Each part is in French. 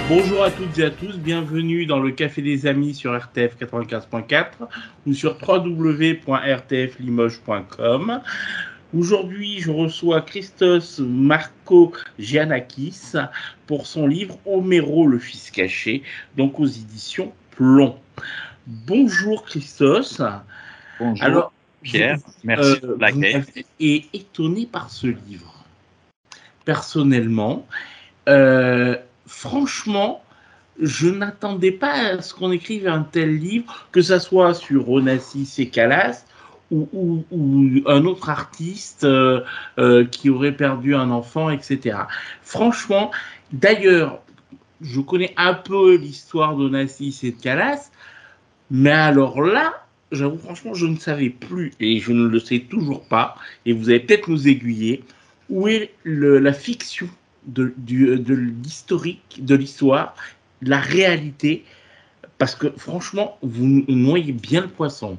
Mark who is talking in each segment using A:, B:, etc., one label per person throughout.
A: Bonjour à toutes et à tous, bienvenue dans le Café des Amis sur RTF 95.4 ou sur www.rtflimoges.com. Aujourd'hui, je reçois Christos Marco Giannakis pour son livre Homero le fils caché, donc aux éditions Plomb. Bonjour Christos.
B: Bonjour
A: Alors,
B: Pierre, merci pour
A: vous
B: l'accueil.
A: m'avez étonné par ce livre. Personnellement, euh, franchement, je n'attendais pas à ce qu'on écrive un tel livre, que ça soit sur Onassis et Calas ou un autre artiste qui aurait perdu un enfant, etc. Franchement, d'ailleurs, je connais un peu l'histoire d'Onassis et de Calas, mais alors là, j'avoue franchement, je ne savais plus, et je ne le sais toujours pas, et vous allez peut-être nous aiguiller, où est la fiction de l'historique, de l'histoire, la réalité, parce que franchement, vous noyez bien le poisson.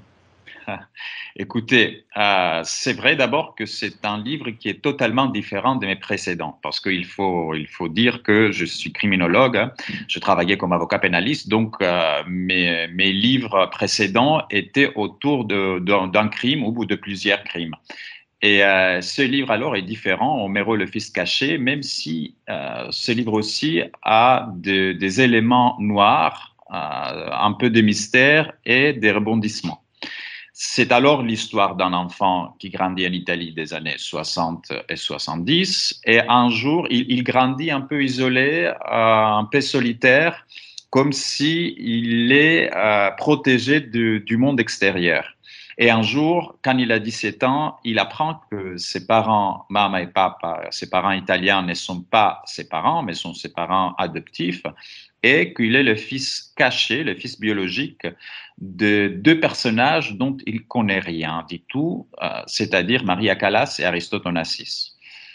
B: Écoutez, c'est vrai d'abord que c'est un livre qui est totalement différent de mes précédents, parce qu'il faut dire que je suis criminologue, hein. Je travaillais comme avocat pénaliste, donc mes livres précédents étaient autour d'un crime ou de plusieurs crimes. Et ce livre alors est différent, Homero le fils caché, même si ce livre aussi a des éléments noirs, un peu de mystère et des rebondissements. C'est alors l'histoire d'un enfant qui grandit en Italie des années 60 et 70. Et un jour, il grandit un peu isolé, un peu solitaire, comme s'il est protégé du monde extérieur. Et un jour, quand il a 17 ans, il apprend que ses parents, maman et papa, ses parents italiens ne sont pas ses parents, mais sont ses parents adoptifs, et qu'il est le fils caché, le fils biologique de deux personnages dont il connaît rien du tout, c'est-à-dire Maria Callas et Aristote Onassis.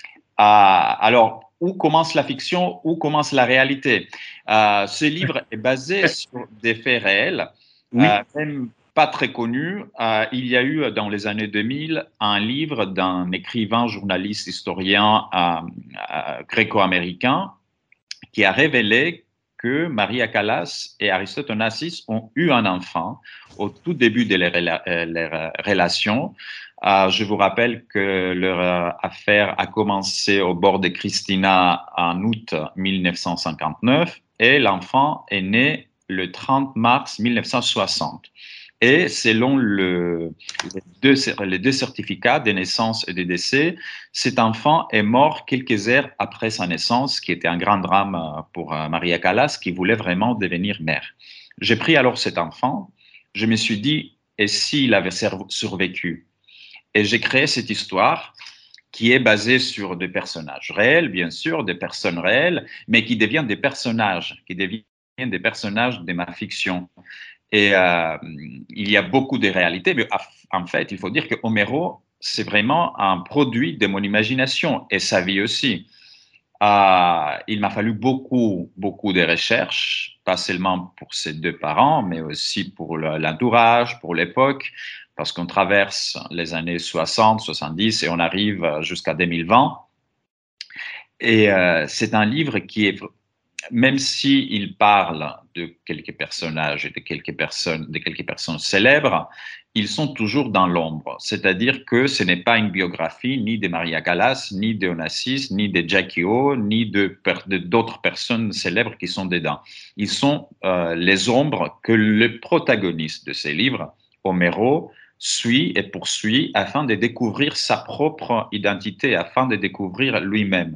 B: Alors, où commence la fiction, où commence la réalité? Ce livre est basé sur des faits réels,
A: Oui,
B: même pas très connus. Il y a eu dans les années 2000 un livre d'un écrivain, journaliste, historien gréco-américain qui a révélé que Maria Callas et Aristote Onassis ont eu un enfant au tout début de leur relation. Je vous rappelle que leur affaire a commencé au bord de Christina en août 1959 et l'enfant est né le 30 mars 1960. Et selon les deux certificats de naissance et de décès, cet enfant est mort quelques heures après sa naissance, qui était un grand drame pour Maria Callas, qui voulait vraiment devenir mère. J'ai pris alors cet enfant, je me suis dit, et s'il avait survécu? Et j'ai créé cette histoire qui est basée sur des personnages réels, bien sûr, des personnes réelles, mais qui deviennent des personnages, qui deviennent des personnages de ma fiction. Et il y a beaucoup de réalités, mais en fait, il faut dire que Homero, c'est vraiment un produit de mon imagination et sa vie aussi. Il m'a fallu beaucoup de recherches, pas seulement pour ses deux parents, mais aussi pour l'entourage, pour l'époque, parce qu'on traverse les années 60, 70 et on arrive jusqu'à 2020. Et c'est un livre qui est, même s'il parle de quelques personnages et de quelques personnes célèbres, ils sont toujours dans l'ombre. C'est-à-dire que ce n'est pas une biographie ni de Maria Callas, ni de Onassis, ni de Jackie O, ni d'autres personnes célèbres qui sont dedans. Ils sont les ombres que le protagoniste de ces livres, Homero, suit et poursuit afin de découvrir sa propre identité, afin de découvrir lui-même.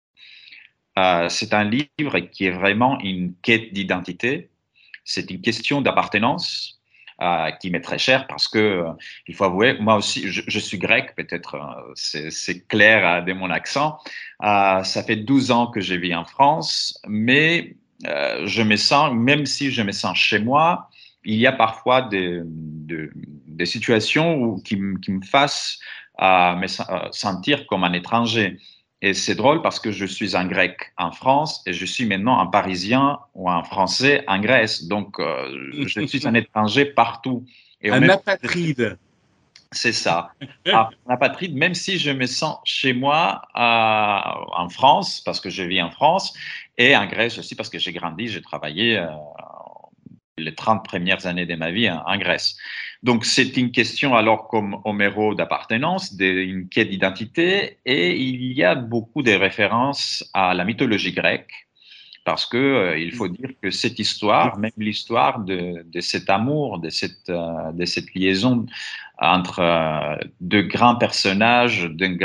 B: C'est un livre qui est vraiment une quête d'identité. C'est une question d'appartenance qui m'est très chère parce que, il faut avouer, moi aussi, je suis grec, peut-être c'est clair de mon accent. Ça fait 12 ans que je vis en France, mais je me sens, même si je me sens chez moi, il y a parfois des situations qui me fassent me sentir comme un étranger. Et c'est drôle parce que je suis un grec en France et je suis maintenant un parisien ou un français en Grèce. Donc, je suis un étranger partout. Et au
A: un
B: même,
A: apatride.
B: C'est ça. Apatride, même si je me sens chez moi en France, parce que je vis en France, et en Grèce aussi, parce que j'ai grandi, j'ai travaillé les 30 premières années de ma vie en Grèce. Donc, c'est une question, alors, comme Homéro, d'appartenance, d'une quête d'identité, et il y a beaucoup de références à la mythologie grecque, parce que il faut dire que cette histoire, même l'histoire de cet amour, de cette liaison entre deux grands personnages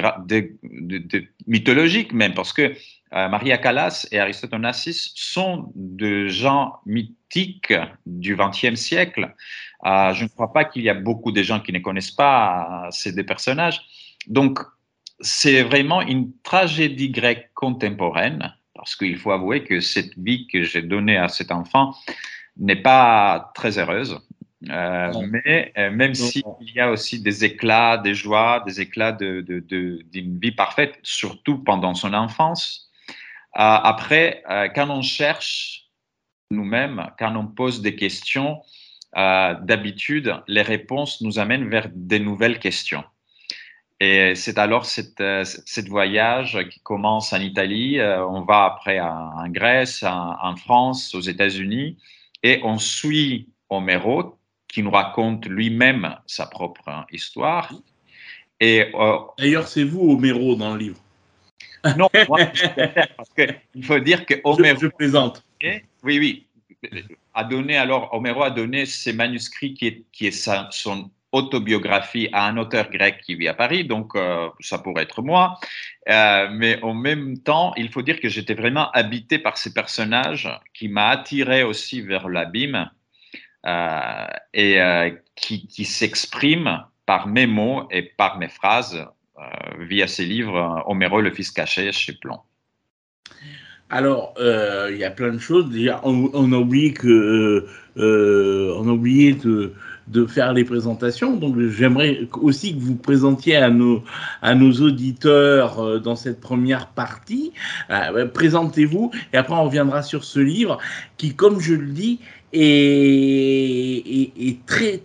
B: mythologiques même, parce que Maria Callas et Aristote Onassis sont de gens mythiques du XXe siècle. Je ne crois pas qu'il y a beaucoup de gens qui ne connaissent pas ces deux personnages. Donc, c'est vraiment une tragédie grecque contemporaine, parce qu'il faut avouer que cette vie que j'ai donnée à cet enfant n'est pas très heureuse. Mais même s'il y a aussi des éclats, des joies, des éclats d'une vie parfaite, surtout pendant son enfance, après, quand on cherche nous-mêmes, quand on pose des questions, d'habitude, les réponses nous amènent vers des nouvelles questions. Et c'est alors cette voyage qui commence en Italie, on va après en Grèce, en France, aux États-Unis, et on suit Homéro, qui nous raconte lui-même sa propre histoire. Et
A: d'ailleurs, c'est vous, Homéro, dans le livre.
B: Non, moi, parce qu'il faut dire que Homéro,
A: je plaisante.
B: Oui, Homéro a donné ses manuscrits qui est son autobiographie à un auteur grec qui vit à Paris, donc ça pourrait être moi. Mais en même temps, il faut dire que j'étais vraiment habité par ces personnages qui m'a attiré aussi vers l'abîme et qui s'expriment par mes mots et par mes phrases via ces livres Homéro, le fils caché chez Plon.
A: Alors, il y a plein de choses. Déjà, on a oublié on a oublié de faire les présentations. Donc, j'aimerais aussi que vous présentiez à nos auditeurs dans cette première partie. Présentez-vous et après on reviendra sur ce livre qui, comme je le dis, est très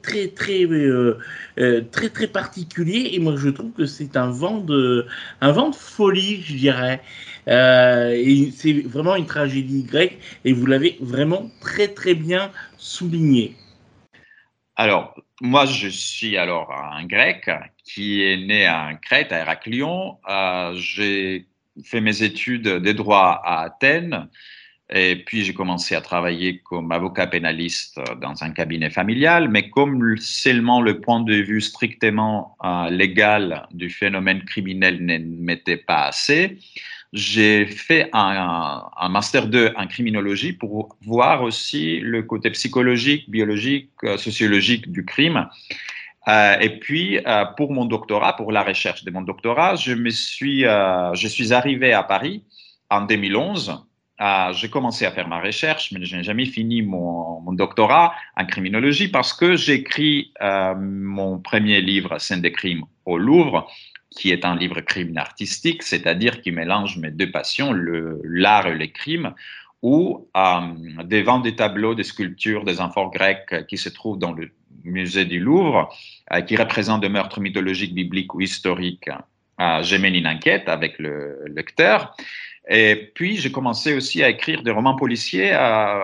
A: très particulier. Et moi, je trouve que c'est un vent de folie, je dirais. Et c'est vraiment une tragédie grecque et vous l'avez vraiment très bien souligné.
B: Alors, moi, je suis alors un grec qui est né en Crète, à Héraclion. J'ai fait mes études de droit à Athènes et puis j'ai commencé à travailler comme avocat pénaliste dans un cabinet familial. Mais comme seulement le point de vue strictement légal du phénomène criminel ne m'était pas assez, j'ai fait un master 2 en criminologie pour voir aussi le côté psychologique, biologique, sociologique du crime. Et puis, pour mon doctorat, pour la recherche de mon doctorat, je suis arrivé à Paris en 2011. J'ai commencé à faire ma recherche, mais je n'ai jamais fini mon doctorat en criminologie parce que j'écris mon premier livre, Scènes de crime, au Louvre, qui est un livre crime artistique, c'est-à-dire qui mélange mes deux passions, l'art et le crime, où devant des tableaux, des sculptures, des amphores grecs qui se trouvent dans le musée du Louvre, qui représentent des meurtres mythologiques, bibliques ou historiques, j'ai mené une enquête avec le lecteur. Et puis, j'ai commencé aussi à écrire des romans policiers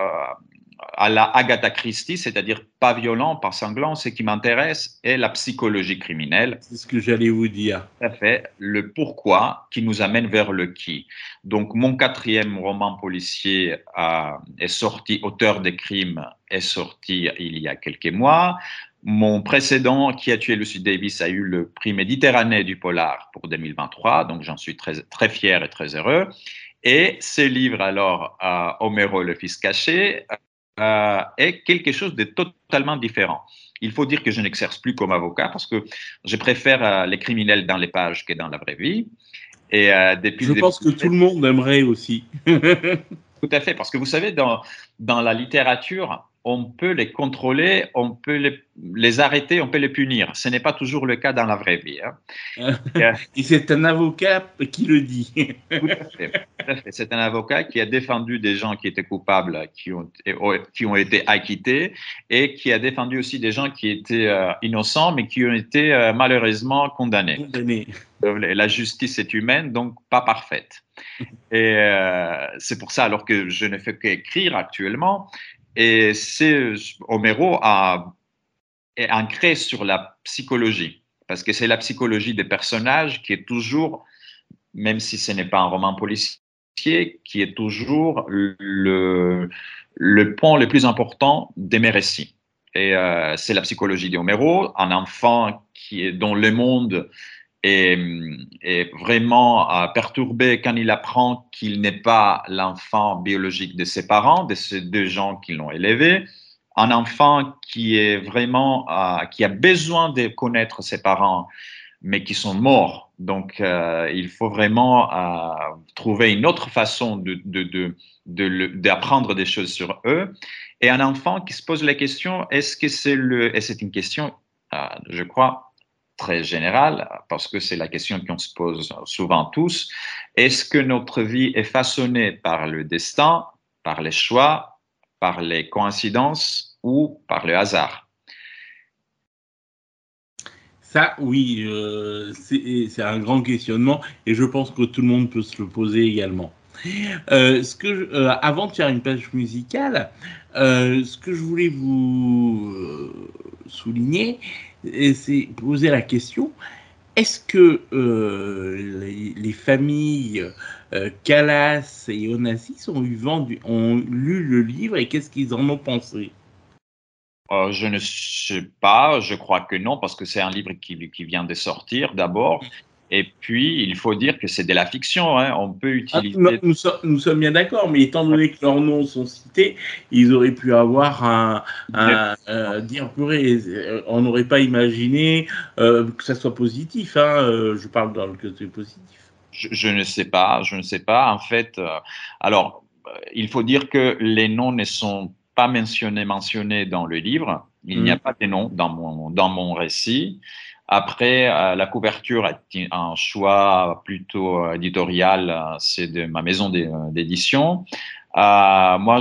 B: à la Agatha Christie, c'est-à-dire pas violent, pas sanglant. Ce qui m'intéresse est la psychologie criminelle.
A: C'est ce que j'allais vous dire.
B: Tout à fait, le pourquoi qui nous amène vers le qui. Donc, mon 4e roman policier est sorti, Auteur des crimes, est sorti il y a quelques mois. Mon précédent, Qui a tué Lucy Davis, a eu le prix Méditerranée du polar pour 2023, donc j'en suis très fier et très heureux. Et ce livre, alors, Homéro, le fils caché, est quelque chose de totalement différent. Il faut dire que je n'exerce plus comme avocat parce que je préfère les criminels dans les pages que dans la vraie vie. Et
A: je pense que tout le monde aimerait aussi.
B: Tout à fait, parce que vous savez, dans la littérature, on peut les contrôler, on peut les arrêter, on peut les punir. Ce n'est pas toujours le cas dans la vraie vie.
A: Et c'est un avocat qui le dit.
B: Tout à fait. Tout à fait. C'est un avocat qui a défendu des gens qui étaient coupables, qui ont été acquittés, et qui a défendu aussi des gens qui étaient innocents, mais qui ont été malheureusement condamnés. La justice est humaine, donc pas parfaite. Et c'est pour ça, alors que je ne fais qu'écrire actuellement, et Homero est ancré sur la psychologie, parce que c'est la psychologie des personnages qui est toujours, même si ce n'est pas un roman policier, qui est toujours le point le plus important de mes récits. Et c'est la psychologie d'Homero, un enfant dont le monde est vraiment perturbé quand il apprend qu'il n'est pas l'enfant biologique de ses parents, de ces deux gens qui l'ont élevé. Un enfant qui est vraiment, qui a besoin de connaître ses parents, mais qui sont morts. Donc, il faut vraiment trouver une autre façon d'apprendre des choses sur eux. Et un enfant qui se pose la question, est-ce que et c'est une question, je crois, très générale, parce que c'est la question qu'on se pose souvent tous, est-ce que notre vie est façonnée par le destin, par les choix, par les coïncidences ou par le hasard?
A: Ça, oui, c'est un grand questionnement et je pense que tout le monde peut se le poser également. Avant de faire une page musicale, ce que je voulais vous souligner, c'est poser la question, est-ce que les familles Calas et Onassis ont lu le livre et qu'est-ce qu'ils en ont pensé?
B: Je ne sais pas, je crois que non, parce que c'est un livre qui vient de sortir d'abord. Et puis, il faut dire que c'est de la fiction. Hein. On peut utiliser.
A: Nous sommes bien d'accord, mais étant donné que leurs noms sont cités, ils auraient pu avoir dire purée, on n'aurait pas imaginé que ça soit positif. Je parle dans le côté positif.
B: Je ne sais pas, je ne sais pas. En fait, alors, il faut dire que les noms ne sont pas mentionnés dans le livre. Il n'y a pas de noms dans mon récit. Après, la couverture est un choix plutôt éditorial, c'est de ma maison d'édition. Moi,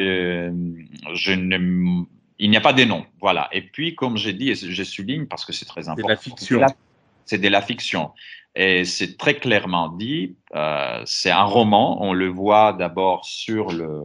B: il n'y a pas de noms, voilà. Et puis, comme j'ai dit, et je souligne parce que c'est très important.
A: C'est de la fiction.
B: C'est de la fiction. Et c'est très clairement dit, c'est un roman, on le voit d'abord sur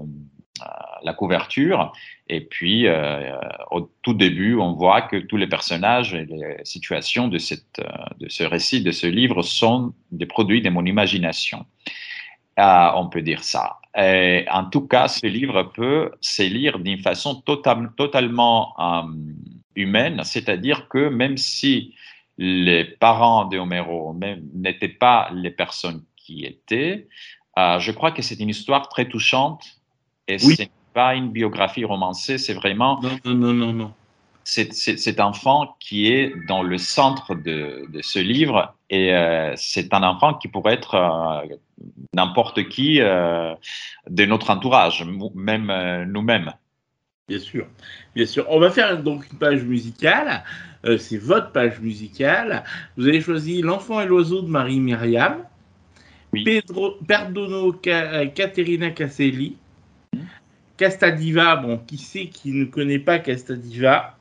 B: la couverture, et puis au tout début, on voit que tous les personnages et les situations de ce récit, de ce livre, sont des produits de mon imagination. On peut dire ça. Et en tout cas, ce livre peut se lire d'une façon totalement humaine, c'est-à-dire que même si les parents de Homero n'étaient pas les personnes qui étaient, je crois que c'est une histoire très touchante et
A: Oui.
B: ce n'est pas une biographie romancée, c'est vraiment
A: Non.
B: cet enfant qui est dans le centre de ce livre et c'est un enfant qui pourrait être n'importe qui de notre entourage, même nous-mêmes.
A: Bien sûr, bien sûr. On va faire donc une page musicale. C'est votre page musicale. Vous avez choisi L'Enfant et l'Oiseau de Marie Myriam,
B: Oui.
A: Perdono Caterina Caselli, Castadiva, bon, qui sait qui ne connaît pas Castadiva,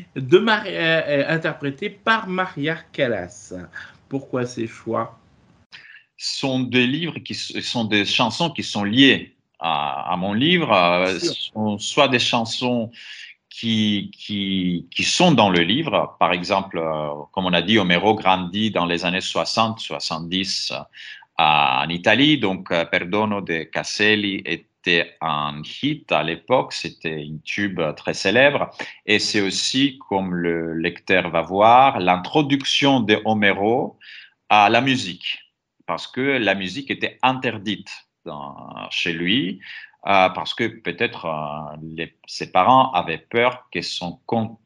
A: interprété par Maria Callas. Pourquoi ces choix?
B: Sont des livres qui sont des chansons qui sont liées à mon livre, sont soit des chansons qui sont dans le livre. Par exemple, comme on a dit, Homero grandit dans les années 60, 70 en Italie. Donc, Perdono de Caselli était un hit à l'époque. C'était un tube très célèbre. Et c'est aussi, comme le lecteur va voir, l'introduction de Homero à la musique. Parce que la musique était interdite chez lui. Parce que peut-être ses parents avaient peur que son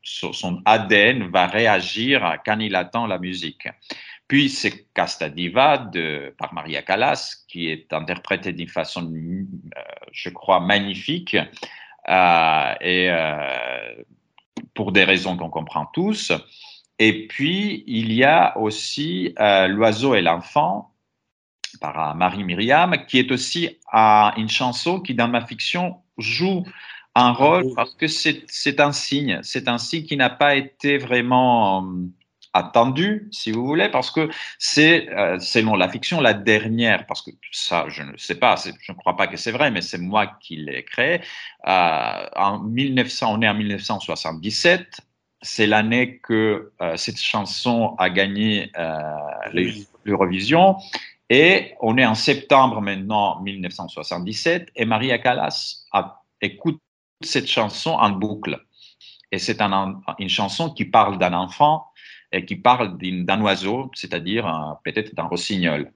B: ADN va réagir quand il attend la musique. Puis c'est Casta Diva par Maria Callas qui est interprétée d'une façon, je crois, magnifique. et pour des raisons qu'on comprend tous. Et puis, il y a aussi L'oiseau et l'enfant par Marie-Myriam, qui est aussi une chanson qui, dans ma fiction, joue un rôle parce que c'est un signe qui n'a pas été vraiment attendu, si vous voulez, parce que c'est, selon la fiction, la dernière, parce que ça, je ne sais pas, je ne crois pas que c'est vrai, mais c'est moi qui l'ai créé. On est en 1977, c'est l'année que cette chanson a gagné l'Eurovision, et on est en septembre maintenant 1977, et Maria Callas écoute cette chanson en boucle. Et c'est une chanson qui parle d'un enfant et qui parle d'un oiseau, c'est-à-dire peut-être d'un rossignol.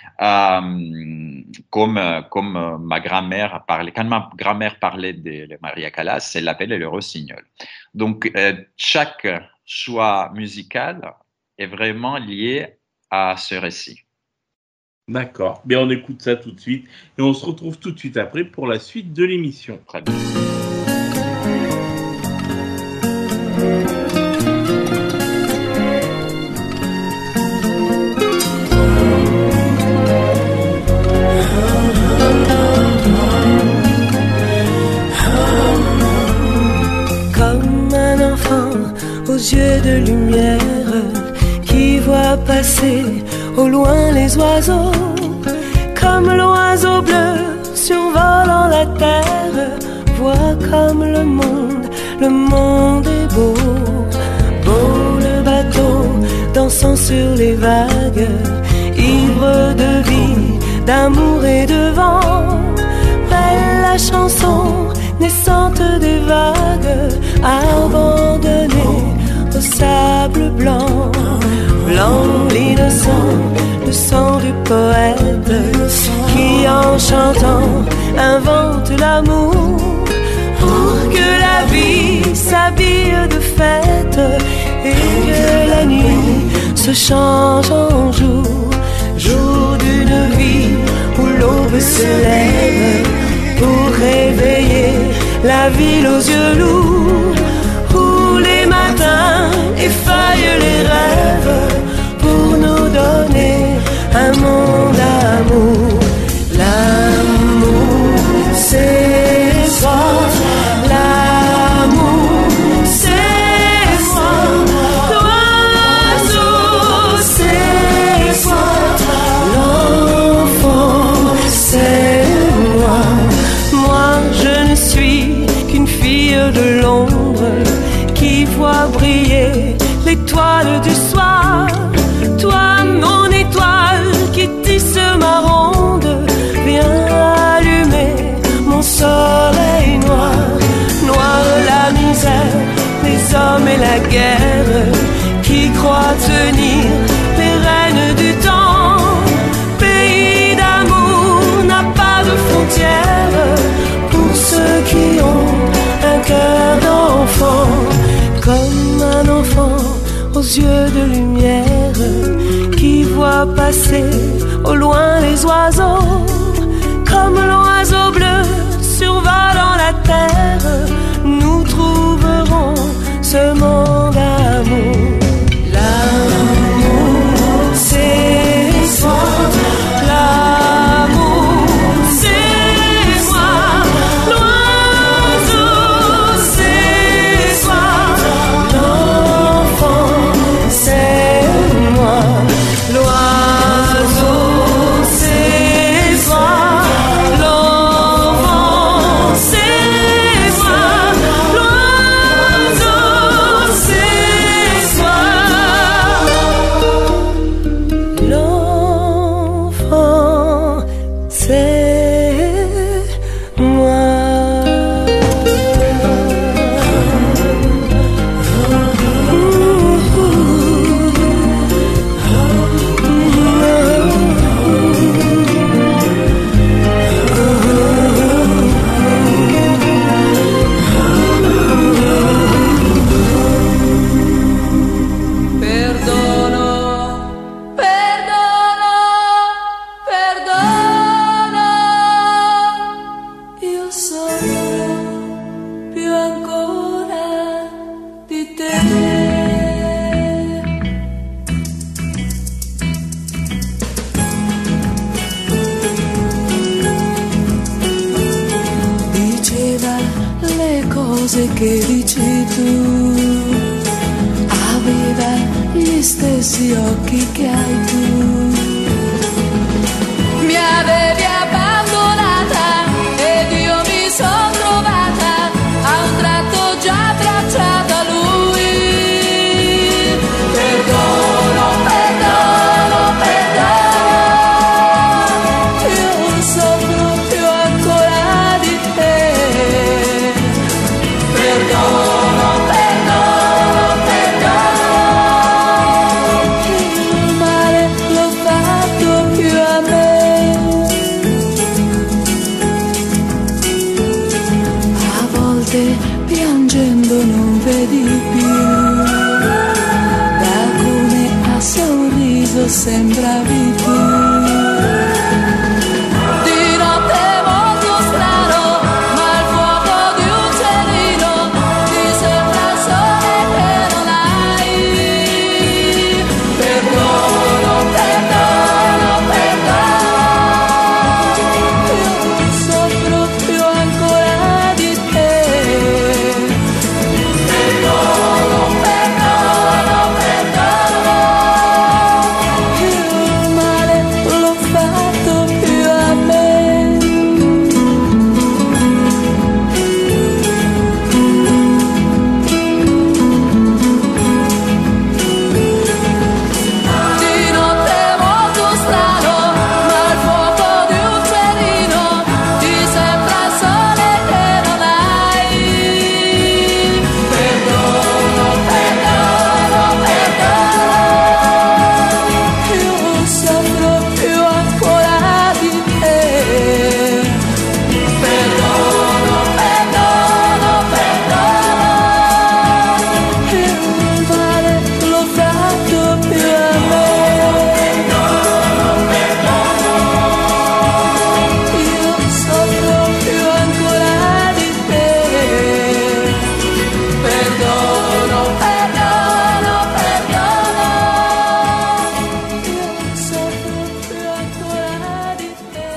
B: Comme ma grand-mère parlait, quand ma grand-mère parlait de Maria Callas, elle l'appelait le rossignol. Donc, chaque choix musical est vraiment lié à ce récit.
A: D'accord. Bien, on écoute ça tout de suite et on se retrouve tout de suite après pour la suite de l'émission.
B: Très bien.
C: Comme un enfant aux yeux de lumière qui voit passer au loin les oiseaux, comme l'oiseau bleu survolant la terre, voit comme le monde est beau. Beau le bateau dansant sur les vagues, ivre de vie, d'amour et de vent. Belle la chanson naissante des vagues, abandonnée au sable blanc. Blanc l'innocent, le sang du poète qui en chantant invente l'amour pour que la vie s'habille de fête et que la nuit se change en jour. Jour d'une vie où l'aube se lève pour réveiller la ville aux yeux lourds, où les matins effeuillent les rêves pour nous donner un monde d'amour. L'amour, c'est toi. L'amour, c'est moi. L'oiseau, c'est toi. L'enfant, c'est moi. Moi, je ne suis qu'une fille de l'ombre qui voit briller l'étoile du soir. Toi, mon étoile qui tisse ma ronde, viens allumer mon soleil noir. Noir la misère, les hommes et la guerre qui croient tenir les rênes du temps. Pays d'amour n'a pas de frontières pour ceux qui ont un cœur d'enfant. Comme un enfant aux yeux de lumière qui voit passer au loin les oiseaux, comme l'oiseau bleu survolant la terre, nous trouverons ce monde d'amour. L'amour, c'est toi. L'amour, c'est moi. L'oiseau, c'est toi. L'enfant, c'est moi. L'oiseau, c'est toi. cose che dici tu, aveva gli stessi occhi che hai tu. Mi avevi abbandonata ed io mi sono trovata a un tratto già abbracciata a lui. Perdono, perdono, perdono, io non soffro più ancora di te. Perdono, perdono, perdono, il male l'ho fatto più a me. A volte piangendo non vedi più, da come a sorriso sembravi tu. Di notte molto strano, ma il fuoco di un cerino ti sembra il sole che non hai. Perdono, perdono, perdono, io non soffro più ancora di te. Perdono, perdono, perdono, il male l'ho fatto più a me. Di notte molto strano, ma il fuoco di un cerino ti sembra il sole che non hai. Perdono, perdono, perdono, io non soffro più ancora di te. Perdono, perdono, perdono, il male l'ho fatto più a me. Io soffro più ancora di te. Perdono, perdono, perdono, io soffro più ancora di te.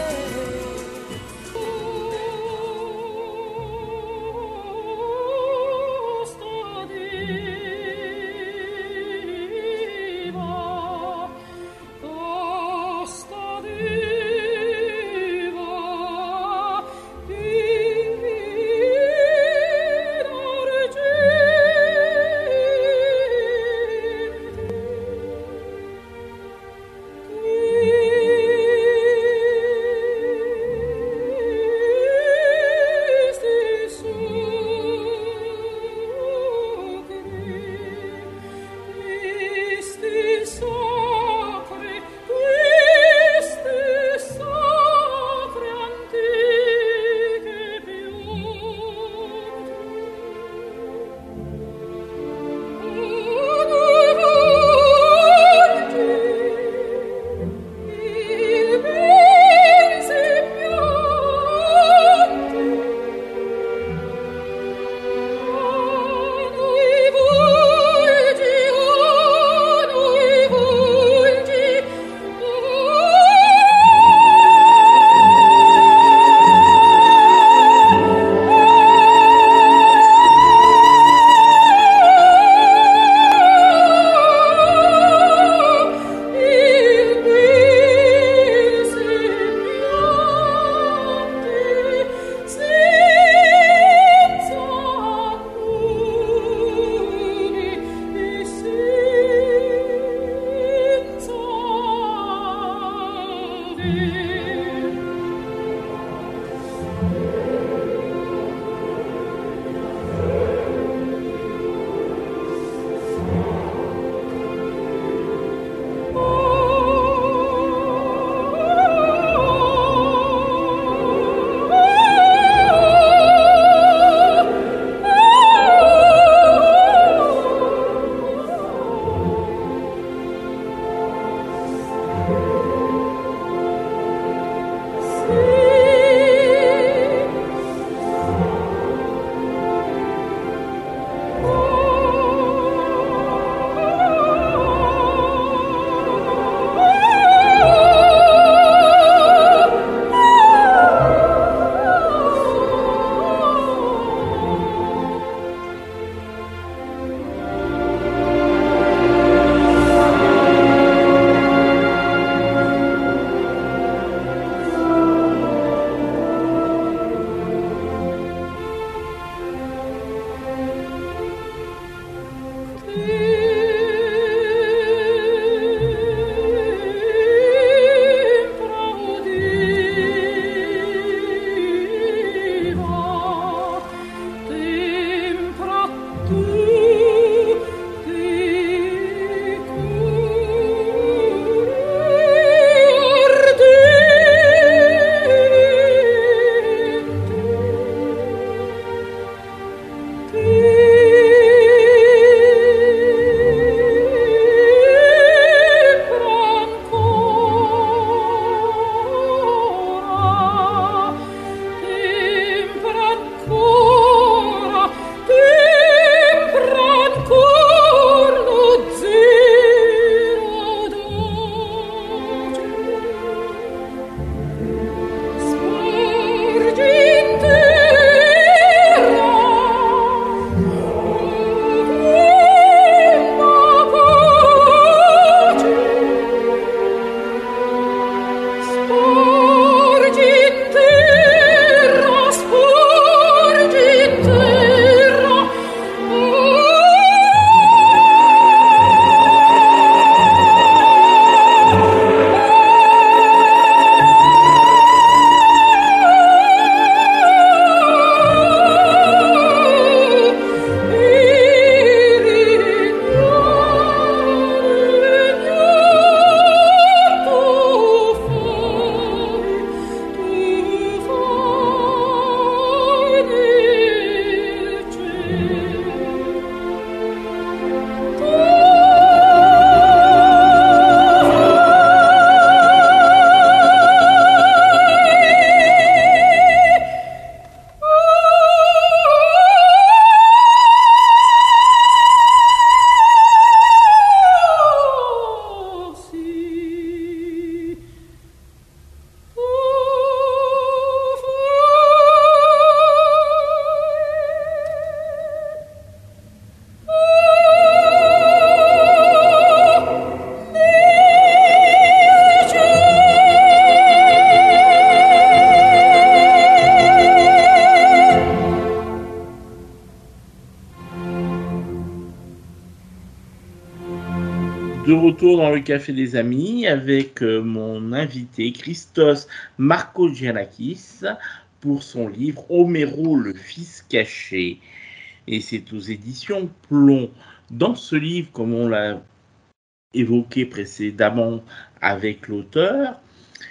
A: de retour dans le Café des Amis avec mon invité Christos Markogiannakis pour son livre Homero, le fils caché. Et c'est aux éditions Plomb. Dans ce livre, comme on l'a évoqué précédemment avec l'auteur,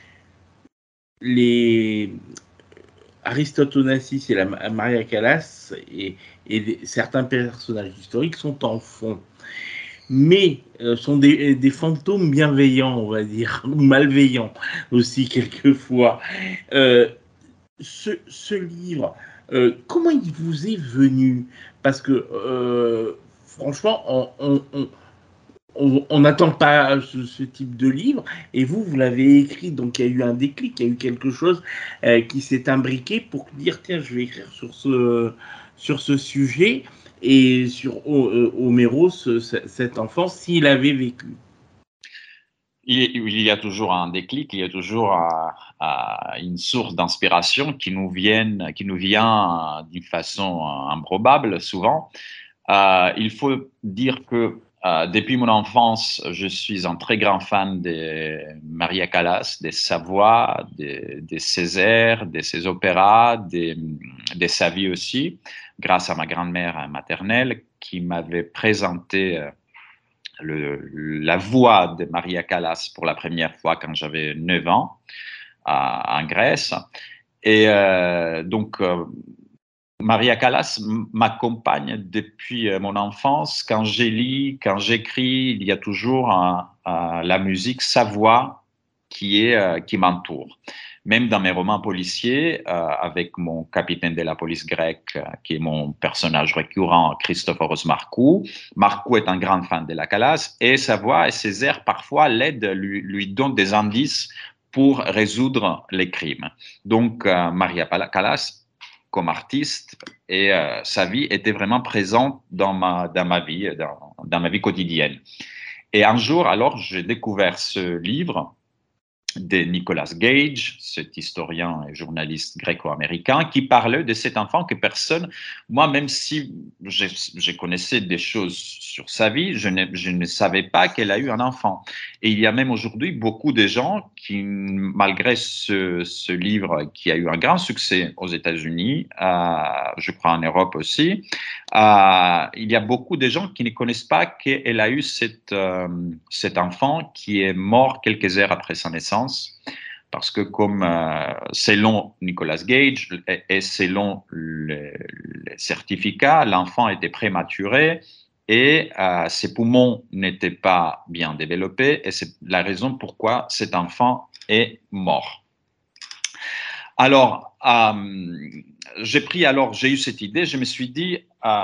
A: les Aristote Onassis et la Maria Callas et certains personnages historiques sont en fond, mais sont des fantômes bienveillants, on va dire, ou malveillants aussi quelquefois. Ce livre, comment il vous est venu? Parce que franchement, on n'attend pas ce type de livre, et vous l'avez écrit, donc il y a eu un déclic, il y a eu quelque chose qui s'est imbriqué pour dire tiens, je vais écrire sur ce sujet et sur Homero, cet enfant, s'il avait vécu.
B: Il y a toujours un déclic, il y a toujours une source d'inspiration qui nous vient d'une façon improbable souvent. Il faut dire que depuis mon enfance, je suis un très grand fan de Maria Callas, de sa voix, de ses airs, de ses opéras, de sa vie aussi, grâce à ma grand-mère maternelle qui m'avait présenté la voix de Maria Callas pour la première fois quand j'avais 9 ans en Grèce. Et donc, Maria Callas m'accompagne depuis mon enfance. Quand je lis, quand j'écris, il y a toujours la musique, sa voix qui m'entoure. Même dans mes romans policiers, avec mon capitaine de la police grecque, qui est mon personnage récurrent, Christophoros Markou. Markou est un grand fan de la Callas et sa voix et ses airs parfois l'aident, lui donnent des indices pour résoudre les crimes. Donc, Maria Callas, comme artiste, et sa vie était vraiment présente dans ma vie, dans ma vie quotidienne. Et un jour, alors, j'ai découvert ce livre de Nicolas Gage, cet historien et journaliste gréco-américain, qui parlait de cet enfant que personne, moi, même si je connaissais des choses sur sa vie, je ne savais pas qu'elle a eu un enfant. Et il y a même aujourd'hui beaucoup de gens qui, malgré ce livre qui a eu un grand succès aux États-Unis, je crois en Europe aussi, il y a beaucoup de gens qui ne connaissent pas qu'elle a eu cet enfant qui est mort quelques heures après sa naissance. Parce que comme selon Nicolas Gage et selon le certificat, l'enfant était prématuré et ses poumons n'étaient pas bien développés et c'est la raison pourquoi cet enfant est mort. Alors, j'ai eu cette idée, je me suis dit,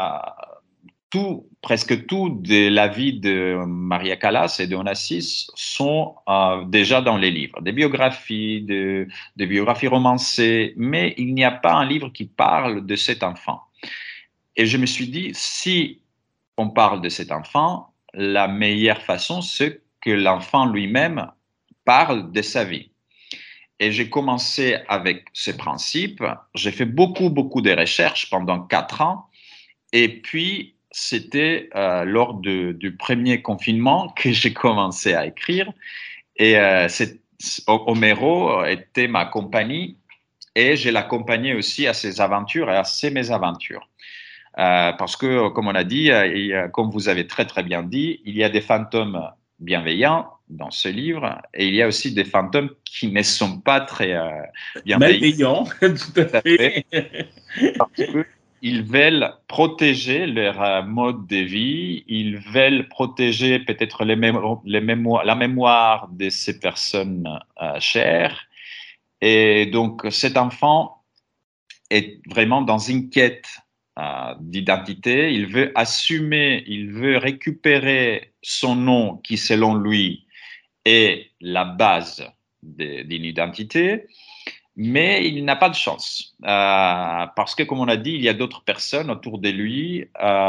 B: presque tout de la vie de Maria Callas et de Onassis sont déjà dans les livres, des biographies romancées, mais il n'y a pas un livre qui parle de cet enfant. Et je me suis dit, si on parle de cet enfant, la meilleure façon, c'est que l'enfant lui-même parle de sa vie. Et j'ai commencé avec ce principe, j'ai fait beaucoup de recherches pendant 4 ans, et puis c'était lors du premier confinement que j'ai commencé à écrire. Et Homero était ma compagnie et je l'accompagnais aussi à ses aventures et à ses mésaventures. Parce que, comme on a dit, comme vous avez très bien dit, il y a des fantômes bienveillants dans ce livre et il y a aussi des fantômes qui ne sont pas très bienveillants.
A: Malveillants, tout à fait.
B: Parce que ils veulent protéger leur mode de vie, ils veulent protéger peut-être la mémoire de ces personnes chères. Et donc, cet enfant est vraiment dans une quête d'identité. Il veut assumer, il veut récupérer son nom qui, selon lui, est la base d'une identité. Mais il n'a pas de chance parce que, comme on a dit, il y a d'autres personnes autour de lui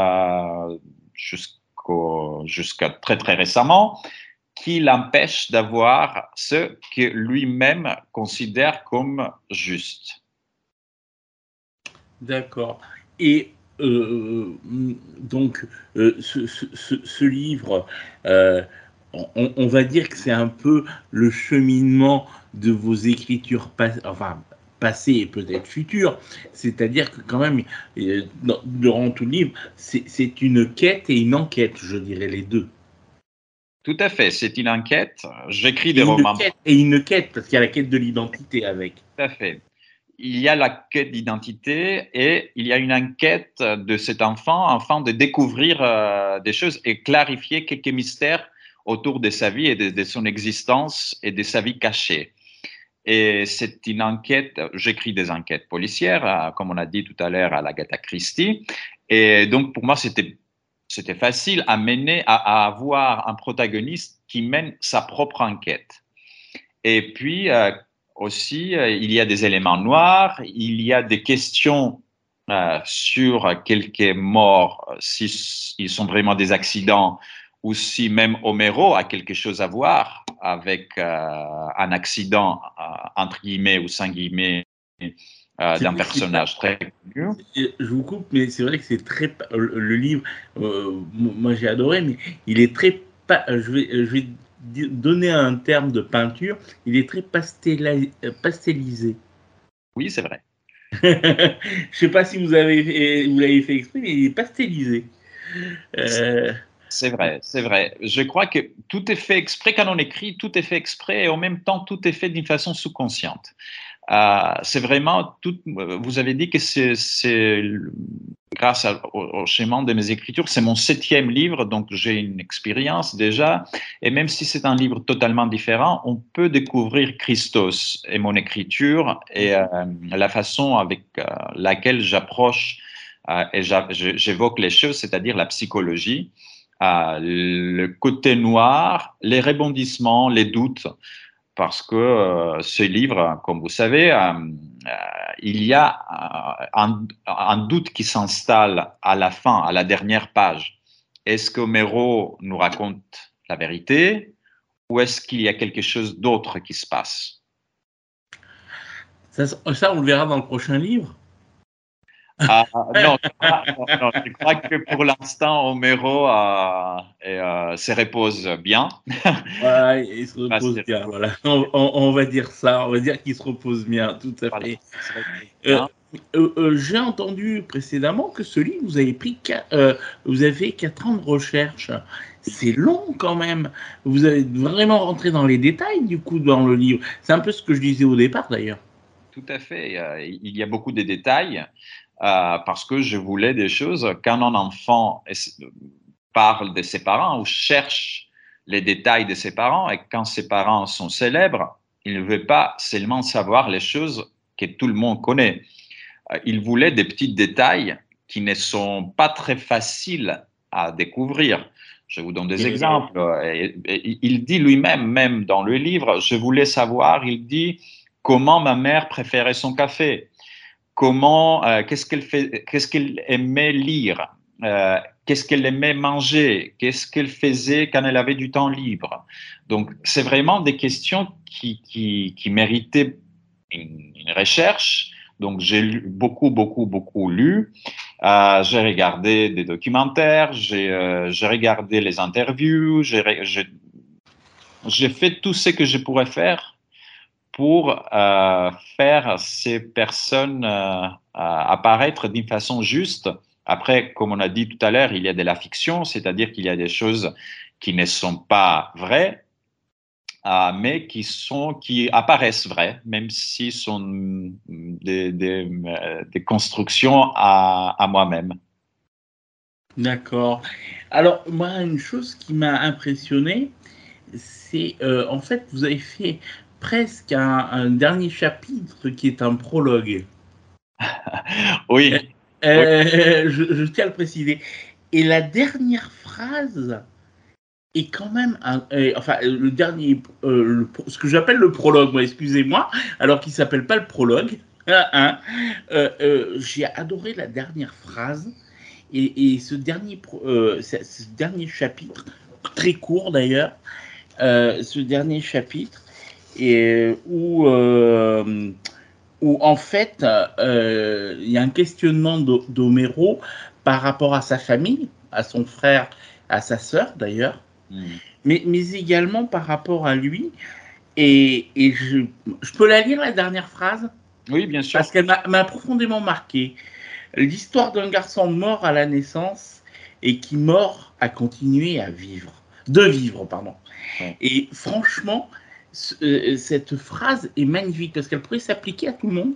B: jusqu'à très récemment qui l'empêchent d'avoir ce que lui-même considère comme juste.
A: D'accord. Et donc, ce livre, on va dire que c'est un peu le cheminement de vos écritures passées et peut-être futures. C'est-à-dire que quand même, durant tout le livre, c'est une quête et une enquête, je dirais les deux.
B: Tout à fait, c'est une enquête. J'écris des romans.
A: Et une quête, parce qu'il y a la quête de l'identité avec.
B: Tout à fait. Il y a la quête d'identité et il y a une enquête de cet enfant afin de découvrir des choses et clarifier quelques mystères autour de sa vie et de son existence et de sa vie cachée. Et c'est une enquête, j'écris des enquêtes policières, comme on a dit tout à l'heure à l'Agatha Christie. Et donc, pour moi, c'était facile à avoir un protagoniste qui mène sa propre enquête. Et puis, aussi, il y a des éléments noirs, il y a des questions sur quelques morts, s'ils sont vraiment des accidents, ou si même Homero a quelque chose à voir avec un accident, entre guillemets ou sans guillemets, d'un personnage très connu.
A: Je vous coupe, mais c'est vrai que c'est très... Le livre, moi j'ai adoré, mais il est très... Je vais donner un terme de peinture, il est très pastelisé.
B: Oui, c'est vrai.
A: Je ne sais pas si vous l'avez fait exprès, mais il est pastelisé.
B: C'est vrai, c'est vrai. Je crois que tout est fait exprès. Quand on écrit, tout est fait exprès et en même temps, tout est fait d'une façon sous-consciente. C'est vraiment tout. Vous avez dit que c'est grâce au schéma de mes écritures, c'est mon 7e livre, donc j'ai une expérience déjà. Et même si c'est un livre totalement différent, on peut découvrir Christos et mon écriture et la façon avec laquelle j'approche et j'évoque les choses, c'est-à-dire la psychologie, le côté noir, les rebondissements, les doutes. Parce que ce livre, comme vous savez, il y a un doute qui s'installe à la fin, à la dernière page. Est-ce qu'Homero nous raconte la vérité ou est-ce qu'il y a quelque chose d'autre qui se passe?
A: Ça, on le verra dans le prochain livre.
B: Non, je crois que pour l'instant, Homero se repose bien.
A: Ouais, il se repose bien, voilà. On va dire ça, on va dire qu'il se repose bien, tout à fait. J'ai entendu précédemment que ce livre, vous avez fait 4 ans de recherche. C'est long quand même. Vous avez vraiment rentré dans les détails, du coup, dans le livre. C'est un peu ce que je disais au départ, d'ailleurs.
B: Tout à fait. Il y a beaucoup de détails. Parce que je voulais des choses, quand un enfant parle de ses parents ou cherche les détails de ses parents, et quand ses parents sont célèbres, il ne veut pas seulement savoir les choses que tout le monde connaît. Il voulait des petits détails qui ne sont pas très faciles à découvrir. Je vous donne des exemples. Il dit lui-même, même dans le livre, je voulais savoir, il dit, comment ma mère préférait son café. Qu'est-ce qu'elle aimait lire, qu'est-ce qu'elle aimait manger, qu'est-ce qu'elle faisait quand elle avait du temps libre. Donc, c'est vraiment des questions qui méritaient une recherche. Donc, j'ai beaucoup lu. J'ai regardé des documentaires, j'ai regardé les interviews, j'ai fait tout ce que je pourrais faire pour faire ces personnes apparaître d'une façon juste. Après, comme on a dit tout à l'heure, il y a de la fiction, c'est-à-dire qu'il y a des choses qui ne sont pas vraies, mais qui apparaissent vraies, même si ce sont des constructions à moi-même.
A: D'accord. Alors, moi, une chose qui m'a impressionné, c'est en fait, vous avez fait presque un dernier chapitre qui est un prologue.
B: Oui.
A: Je tiens à le préciser. Et la dernière phrase est quand même le dernier, ce que j'appelle le prologue, moi, excusez-moi, alors qu'il s'appelle pas le prologue. J'ai adoré la dernière phrase et ce dernier chapitre, très court d'ailleurs, ce dernier chapitre où en fait il y a un questionnement d'Homero par rapport à sa famille, à son frère, à sa sœur d'ailleurs, mais également par rapport à lui. Et je peux la lire, la dernière phrase?
B: Oui, bien sûr.
A: Parce qu'elle m'a profondément marqué. L'histoire d'un garçon mort à la naissance et qui, mort, a continué à vivre. De vivre, pardon.
B: Ouais.
A: Et franchement, cette phrase est magnifique parce qu'elle pourrait s'appliquer à tout le monde.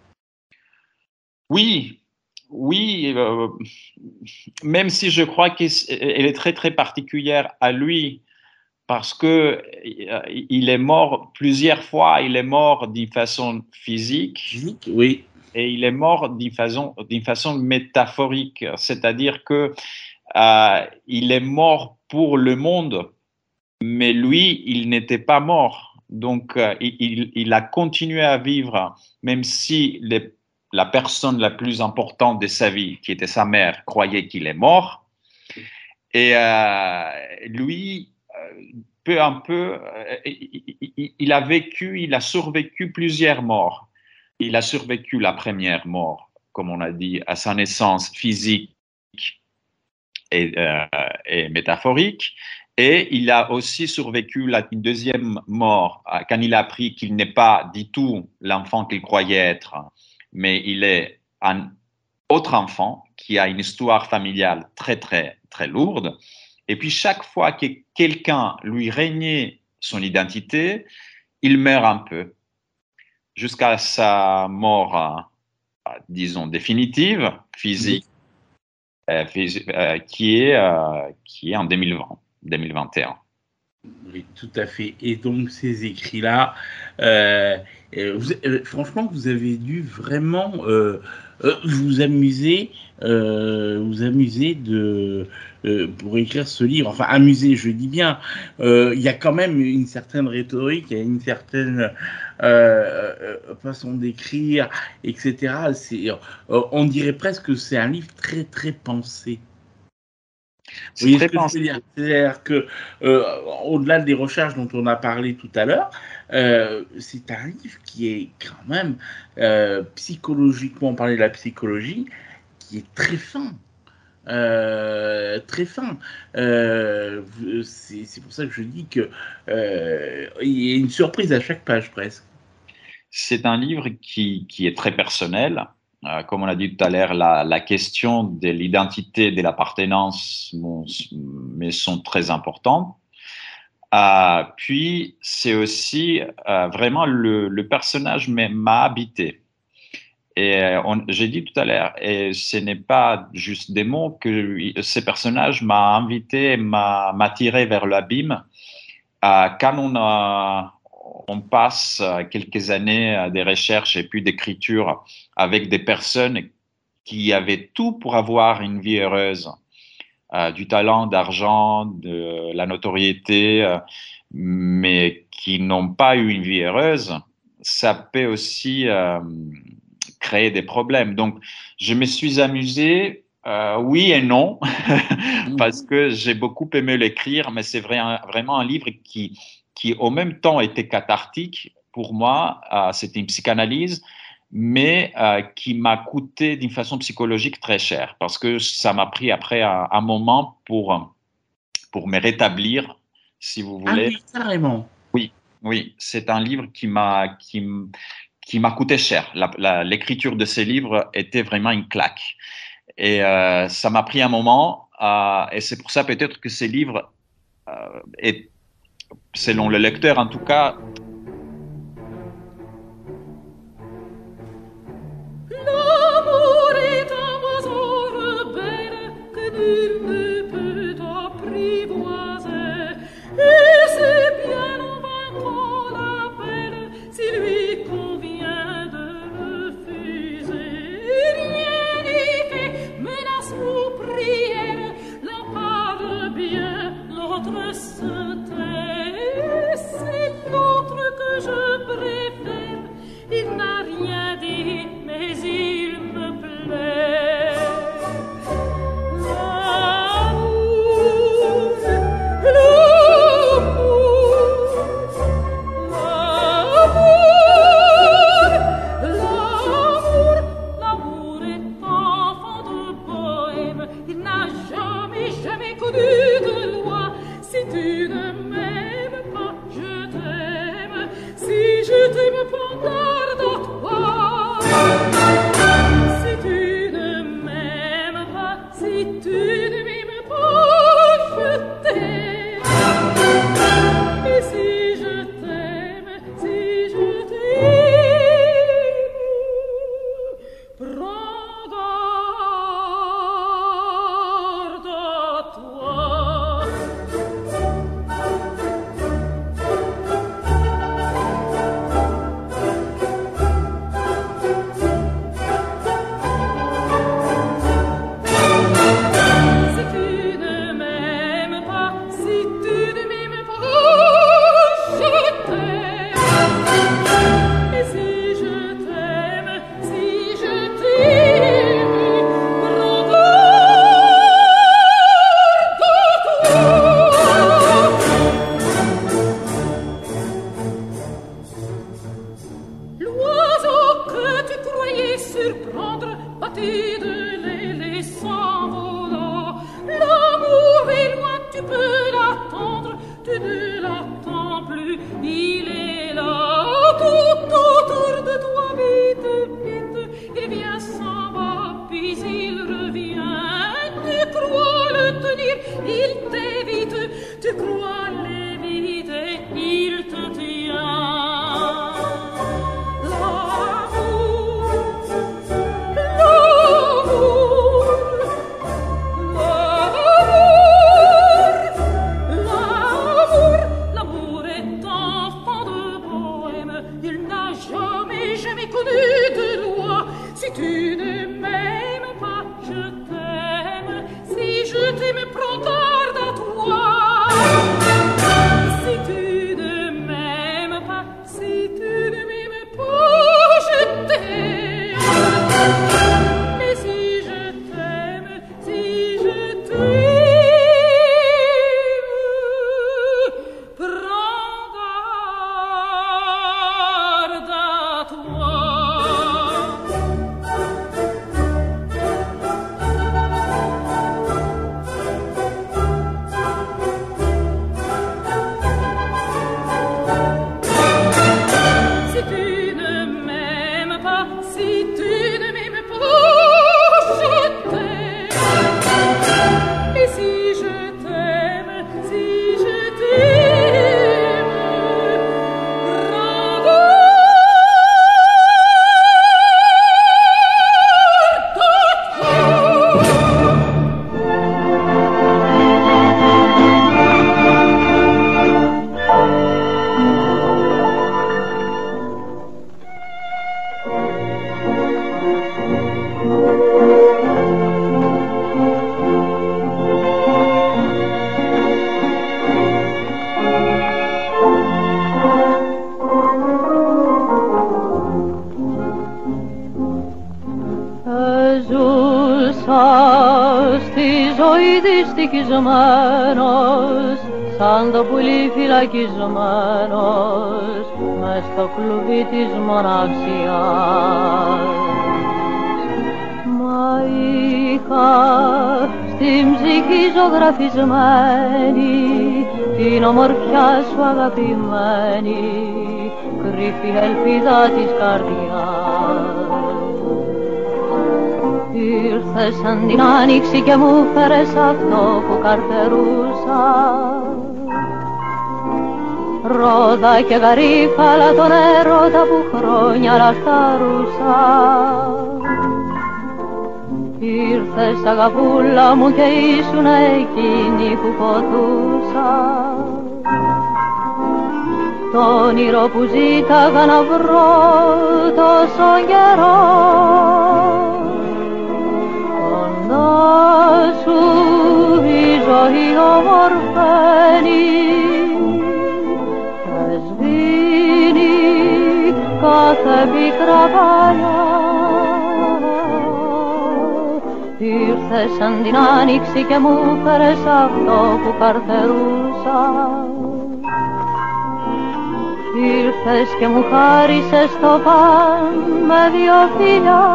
B: Oui, oui, même si je crois qu'elle est très, très particulière à lui, parce que il est mort plusieurs fois, il est mort d'une façon physique
A: Oui.
B: et il est mort d'une façon métaphorique, c'est-à-dire que il est mort pour le monde, mais lui, il n'était pas mort. Donc, il a continué à vivre, même si la personne la plus importante de sa vie, qui était sa mère, croyait qu'il est mort. Et lui, peu à peu, il a survécu plusieurs morts. Il a survécu la première mort, comme on a dit, à sa naissance physique et métaphorique. Et il a aussi survécu une deuxième mort quand il a appris qu'il n'est pas du tout l'enfant qu'il croyait être, mais il est un autre enfant qui a une histoire familiale très, très, très lourde. Et puis, chaque fois que quelqu'un lui régnait son identité, il meurt un peu, jusqu'à sa mort, disons, définitive, physique, qui est en 2021.
A: Oui, tout à fait. Et donc, ces écrits-là, franchement, vous avez dû vraiment vous amuser pour écrire ce livre. Enfin, amuser, je dis bien. Il y a quand même une certaine rhétorique, il y a une certaine façon d'écrire, etc. On dirait presque que c'est un livre très, très pensé.
B: C'est
A: Oui,
B: très
A: ce que je veux dire, c'est-à-dire que au-delà des recherches dont on a parlé tout à l'heure, c'est un livre qui est quand même psychologiquement, on parlait de la psychologie, qui est très fin. Très fin. C'est pour ça que je dis que il y a une surprise à chaque page presque.
B: C'est un livre qui est très personnel. Comme on a dit tout à l'heure, la question de l'identité, de l'appartenance mais sont très importantes. Puis, c'est aussi vraiment le personnage m'a habité. Et j'ai dit tout à l'heure, et ce n'est pas juste des mots, que ce personnage m'a invité, m'a tiré vers l'abîme. Quand on passe quelques années des recherches et puis d'écriture avec des personnes qui avaient tout pour avoir une vie heureuse, du talent, d'argent, de la notoriété, mais qui n'ont pas eu une vie heureuse, ça peut aussi créer des problèmes. Donc, je me suis amusé, oui et non, parce que j'ai beaucoup aimé l'écrire, mais c'est vraiment un livre qui au même temps était cathartique pour moi. C'était une psychanalyse, mais qui m'a coûté d'une façon psychologique très cher, parce que ça m'a pris après un moment pour me rétablir, si vous voulez.
A: Ah oui, carrément.
B: Oui, c'est un livre qui m'a coûté cher. L'écriture de ces livres était vraiment une claque. Et ça m'a pris un moment, et c'est pour ça peut-être que ces livres, selon le lecteur en tout cas,
C: c'est l'autre
D: surprendre, battu de les s'envolant. L'amour est loin, tu peux l'attendre, tu ne l'attends plus, il est là, tout autour de toi, vite, vite, il vient s'en va, puis il revient, tu crois le tenir, il t'évite, tu crois l'éviter, il te tient. Si tu ne m'aimes pas, je t'aime. Si je t'aime, prends garde à toi. Si tu ne m'aimes pas, si tu ne m'aimes pas, je t'aime. Mais si je t'aime, si je t'aime, prends garde à toi.
E: Ευτυχισμένος, σαν το πουλί φυλακισμένος μες στο κλουβί της μοναξιάς. Μα είχα στην ψυχή ζωγραφισμένη την ομορφιά σου αγαπημένη, κρυφή ελπίδα της καρδιάς. Ήρθες σαν την άνοιξη και μου φέρες αυτό που καρτερούσα, ρόδα και γαρίφαλα τον έρωτα που χρόνια λαχταρούσα. Ήρθες αγαπούλα μου και ήσουν εκείνη που ποτούσα, το όνειρο που ζήταγα να βρω τόσο καιρό. Σου η ζωή ομορφαίνει, σβήνει κάθε πίκρα παλιά. Ήρθες σαν την άνοιξη και μου φέρες αυτό που καρτερούσα. Ήρθες και μου χάρισες το παν με δυο φιλιά.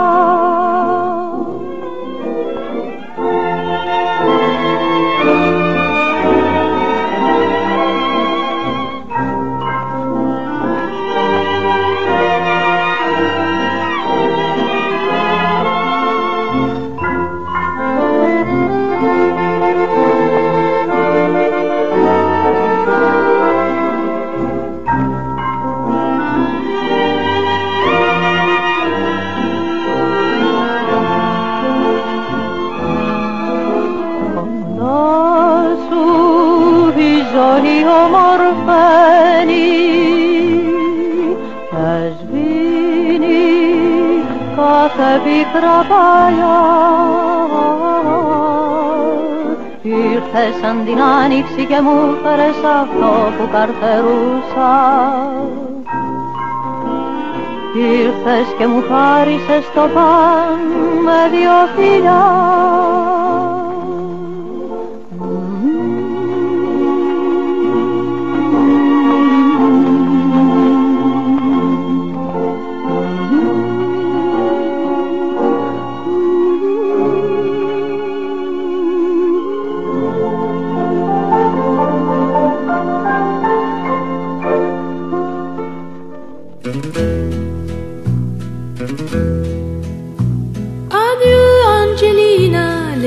E: Πίκρα παλιά. Ήρθες σαν την άνοιξη και μου φέρες αυτό που καρτερούσα. Ήρθες και μου χάρισες το παν με δυο φιλιά.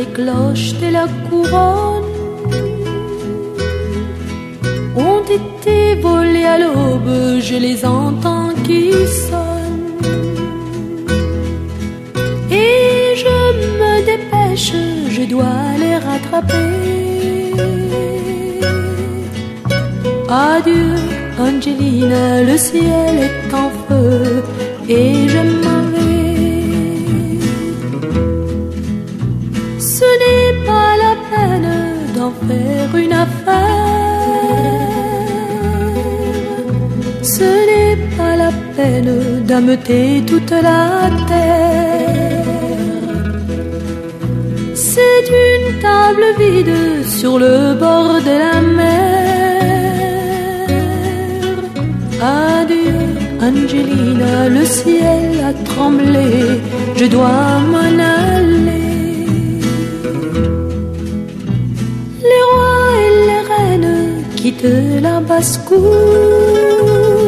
C: les cloches de la couronne ont été volées à l'aube, je les entends qui sonnent. Et je me dépêche, je dois les rattraper. Adieu, Angelina, le ciel est en feu et je m'en vais. Ce n'est pas la peine d'en faire une affaire. Ce n'est pas la peine d'ameuter toute la terre. C'est une table vide sur le bord de la mer. Adieu, Angelina, le ciel a tremblé, je dois m'en aller. Les rois et les reines quittent la basse-cour.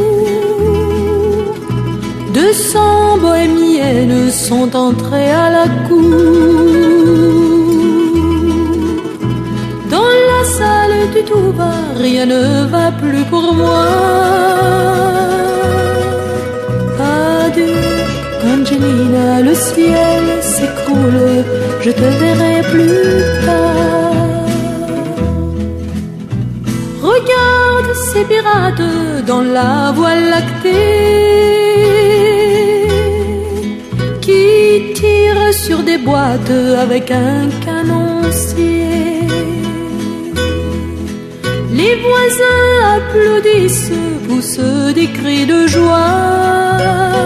C: 200 bohémiennes sont entrées à la cour. Dans la salle du tout va, rien ne va plus pour moi. Adieu, Angelina, le ciel s'écroule, je te verrai plus tard. Regarde ces pirates dans la voie lactée qui tirent sur des boîtes avec un canoncier. Les voisins applaudissent, poussent des cris de joie.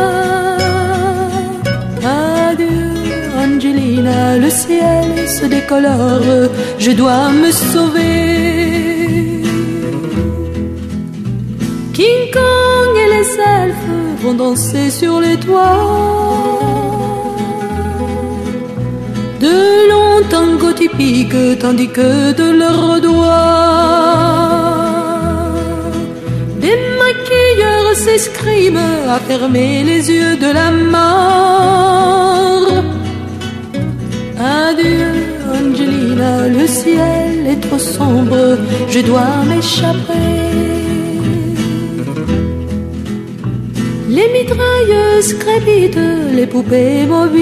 C: Adieu, Angelina, le ciel se décolore, je dois me sauver. King Kong et les elfes vont danser sur les toits. De longs tangos typiques tandis que de leurs doigts des maquilleurs s'escriment à fermer les yeux de la mort. Adieu, Angelina, le ciel est trop sombre, je dois m'échapper. Les mitrailleuses crépitent, les poupées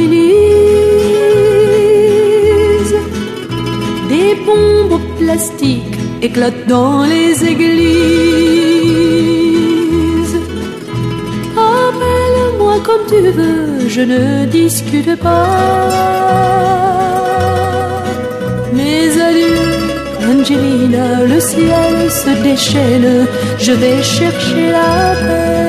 C: mobilisent. Des bombes plastiques éclatent dans les églises. Appelle-moi comme tu veux, je ne discute pas. Mais adieu, Angelina, le ciel se déchaîne, je vais chercher la paix.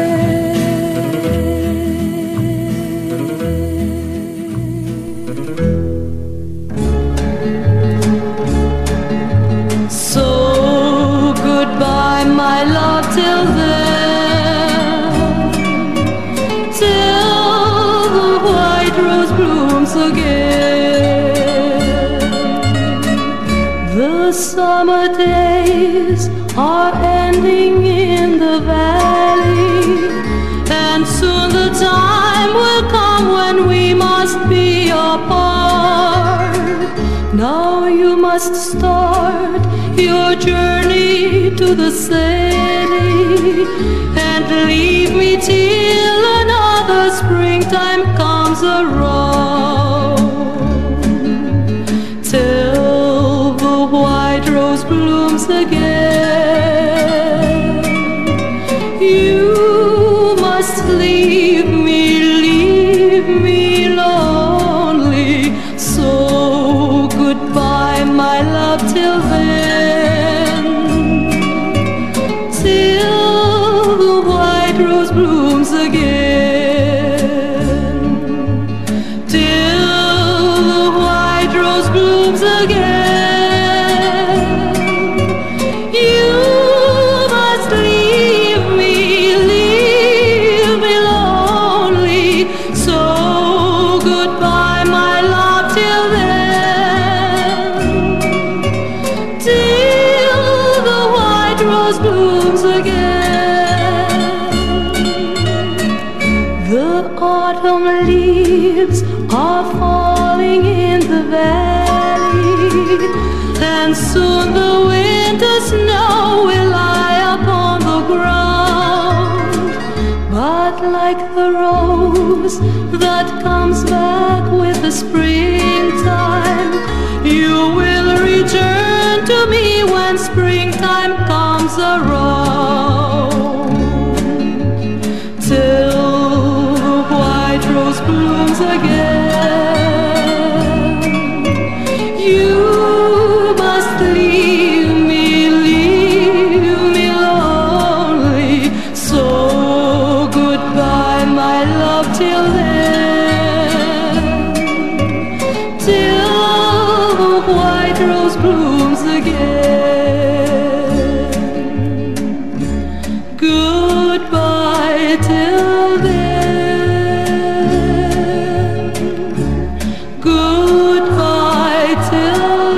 C: My love till then, till the white rose blooms again. The summer days are ending in the valley, and soon the time will come when we must be apart. Now you must start your journey to the city and leave me till another springtime comes around. Till the white rose blooms again, you must leave me lonely. So goodbye, my love, till then. Blooms again, till the white rose blooms again. You must leave me lonely. So goodbye, my love, till then. Till the white rose blooms again. The autumn leaves are falling. falling in the valley, and soon the winter snow will lie upon the ground. But like the rose that comes back with the springtime, you will return to me when springtime comes around. Till the white rose blooms again, you must leave me lonely. So goodbye, my love, till then, till the white rose blooms again. Goodbye till then. Goodbye till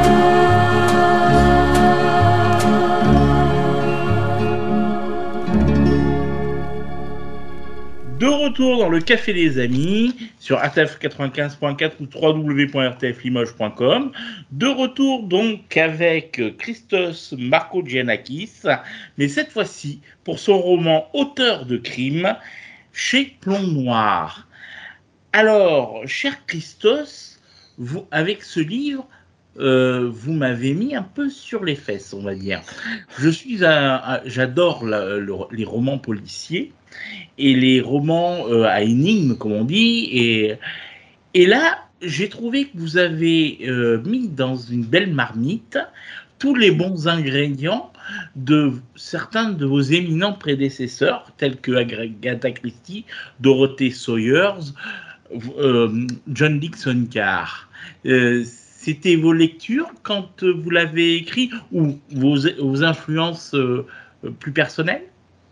A: De retour dans le Café des Amis sur RTF95.4 ou www.rtflimoges.com. De retour donc avec Christos Markogiannakis, mais cette fois-ci pour son roman Auteur de crime chez Plomb Noir. Alors, cher Christos, vous, avec ce livre, vous m'avez mis un peu sur les fesses, on va dire. J'adore les romans policiers et les romans à énigmes, comme on dit. Et là, j'ai trouvé que vous avez mis dans une belle marmite tous les bons ingrédients de certains de vos éminents prédécesseurs, tels que Agatha Christie, Dorothée Sayers, John Dickson Carr. C'était vos lectures quand vous l'avez écrit ou vos influences plus personnelles?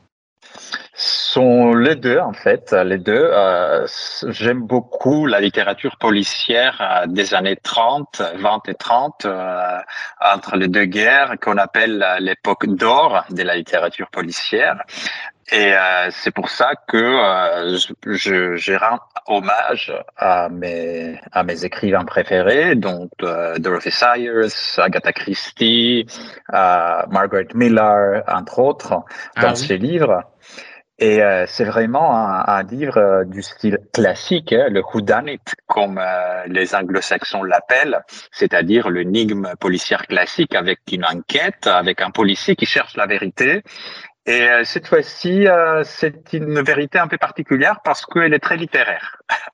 F: Sont les deux, en fait, les deux. J'aime beaucoup la littérature policière des années 30, 20 et 30, entre les deux guerres, qu'on appelle l'époque d'or de la littérature policière. Et c'est pour ça que je rends hommage à mes écrivains préférés, donc Dorothy Sayers, Agatha Christie, Margaret Miller, entre autres, dans ces livres. Et c'est vraiment un livre du style classique, hein, le whodunit, comme les anglo-saxons l'appellent, c'est-à-dire l'énigme policière classique avec une enquête, avec un policier qui cherche la vérité. Et cette fois-ci, c'est une vérité un peu particulière parce qu'elle est très littéraire.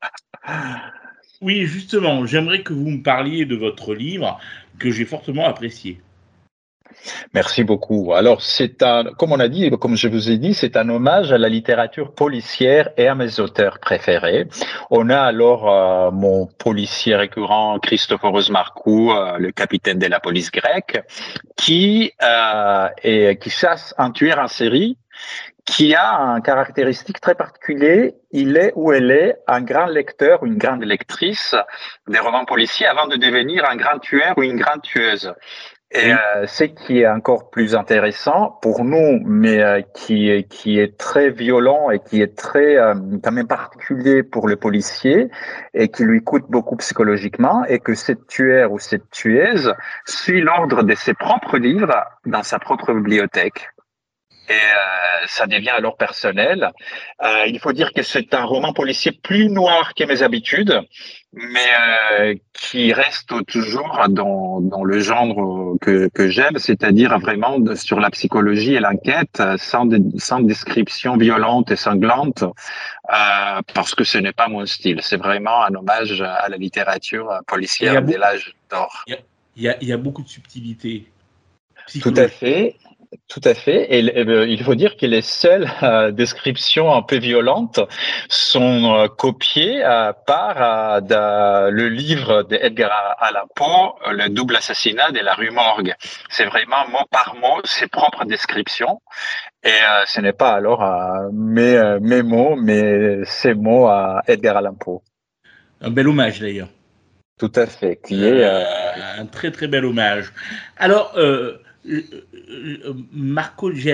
A: Oui, justement, j'aimerais que vous me parliez de votre livre que j'ai fortement apprécié.
F: Merci beaucoup. Alors, comme on a dit, comme je vous ai dit, c'est un hommage à la littérature policière et à mes auteurs préférés. On a alors mon policier récurrent, Christophoros Markou, le capitaine de la police grecque, qui chasse un tueur en série qui a un caractéristique très particulier. Il est ou elle est un grand lecteur ou une grande lectrice des romans policiers avant de devenir un grand tueur ou une grande tueuse. Et ce qui est encore plus intéressant pour nous, mais qui est très violent et qui est très quand même particulier pour le policier et qui lui coûte beaucoup psychologiquement, et que cette tueur ou cette tueuse suit l'ordre de ses propres livres dans sa propre bibliothèque. Et ça devient alors personnel. Il faut dire que c'est un roman policier plus noir que mes habitudes, mais qui reste toujours dans le genre que j'aime, c'est-à-dire vraiment sur la psychologie et l'enquête, sans description violente et sanglante, parce que ce n'est pas mon style. C'est vraiment un hommage à la littérature policière de l'âge d'or.
A: Il y a beaucoup de subtilité.
F: Tout à fait. Tout à fait. Et il faut dire que les seules descriptions un peu violentes sont copiées par le livre d'Edgar Allan Poe, Le double assassinat de la rue Morgue. C'est vraiment mot par mot ses propres descriptions. Et ce n'est pas alors mes mots, mais ces mots à Edgar Allan Poe.
A: Un bel hommage d'ailleurs.
F: Tout à fait. Qui est
A: un très très bel hommage. Alors,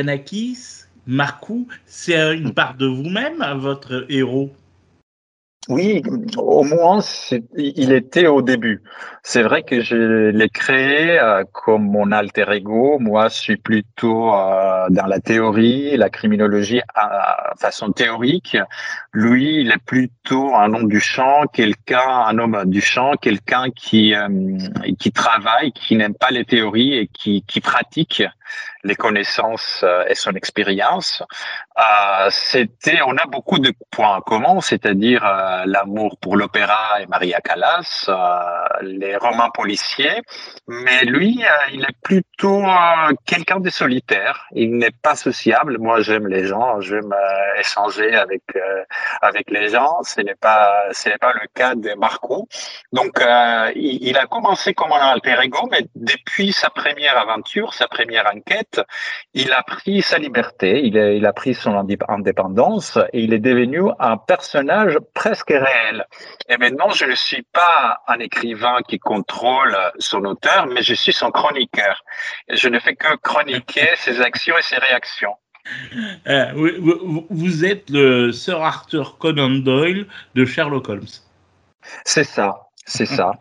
A: Markogiannakis, Markou, c'est une part de vous-même, votre héros?
F: Oui, au moins, il était au début. C'est vrai que je l'ai créé comme mon alter ego. Moi, je suis plutôt dans la théorie, la criminologie façon théorique. Lui, il est plutôt un homme du champ, un homme du champ, quelqu'un qui travaille, qui n'aime pas les théories et qui pratique les connaissances et son expérience. On a beaucoup de points en commun, c'est-à-dire l'amour pour l'opéra et Maria Callas, les romans policiers, mais lui, il est plutôt quelqu'un de solitaire. Il n'est pas sociable. Moi, j'aime les gens, j'aime échanger avec les gens. Ce n'est pas le cas de Marco. Donc, il a commencé comme un alter ego, mais depuis sa première aventure, sa première enquête, il a pris sa liberté, il a pris son indépendance et il est devenu un personnage presque réel. Et maintenant, je ne suis pas un écrivain qui contrôle son auteur, mais je suis son chroniqueur. Et je ne fais que chroniquer ses actions et ses réactions.
A: Vous êtes le Sir Arthur Conan Doyle de Sherlock Holmes.
F: C'est ça, c'est ça.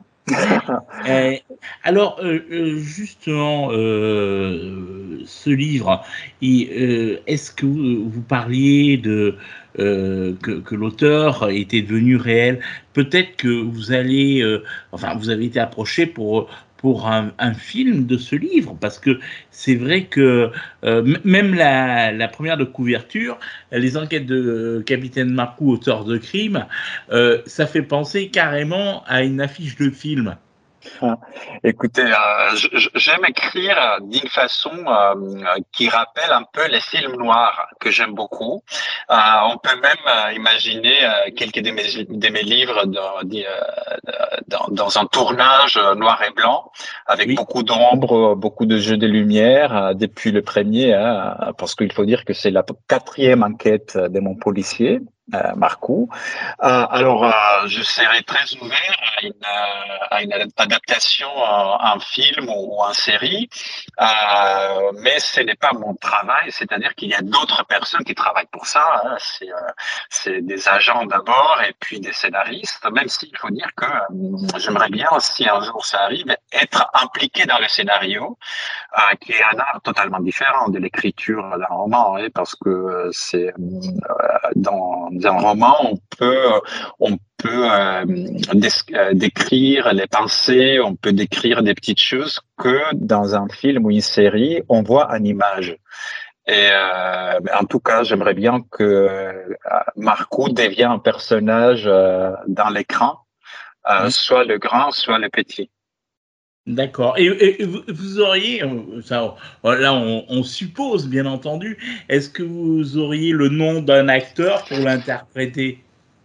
A: Alors, justement, ce livre, est-ce que vous parliez de que l'auteur était devenu réel? Peut-être que vous allez, vous avez été approché pour un film de ce livre, parce que c'est vrai que même la première de couverture, les enquêtes de Capitaine Marcoux, auteur de crime, ça fait penser carrément à une affiche de film.
F: Écoutez, j'aime écrire d'une façon qui rappelle un peu les films noirs que j'aime beaucoup. On peut même imaginer quelques de mes livres dans un tournage noir et blanc avec beaucoup d'ombre, beaucoup de jeux de lumière depuis le premier, parce qu'il faut dire que c'est la 4e enquête de mon policier. Marcoux. Alors, je serai très ouvert à une adaptation en film ou en série, mais ce n'est pas mon travail, c'est-à-dire qu'il y a d'autres personnes qui travaillent pour ça. C'est des agents d'abord et puis des scénaristes, même s'il faut dire que j'aimerais bien, si un jour ça arrive, être impliqué dans le scénario, qui est un art totalement différent de l'écriture d'un roman, parce que c'est dans un roman, on peut décrire les pensées, on peut décrire des petites choses que dans un film ou une série, on voit en image. Et en tout cas, j'aimerais bien que Marcoux devienne un personnage dans l'écran, soit le grand, soit le petit.
A: D'accord. Et vous auriez, ça, là on suppose bien entendu, est-ce que vous auriez le nom d'un acteur pour l'interpréter?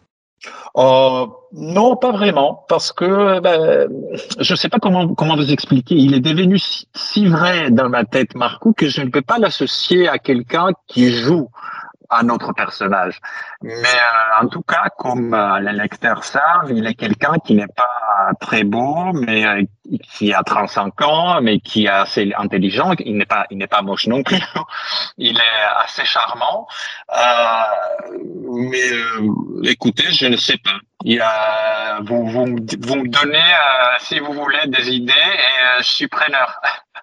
F: Non, pas vraiment, parce que je ne sais pas comment vous expliquer. Il est devenu si vrai dans ma tête, Marcoux, que je ne peux pas l'associer à quelqu'un qui joue un autre personnage. Mais en tout cas, comme les lecteurs savent, il est quelqu'un qui n'est pas très beau, mais qui a 35 ans, mais qui est assez intelligent. Il n'est pas moche non plus. Il est assez charmant. Mais écoutez, je ne sais pas. Vous me donnez, si vous voulez, des idées et je suis preneur.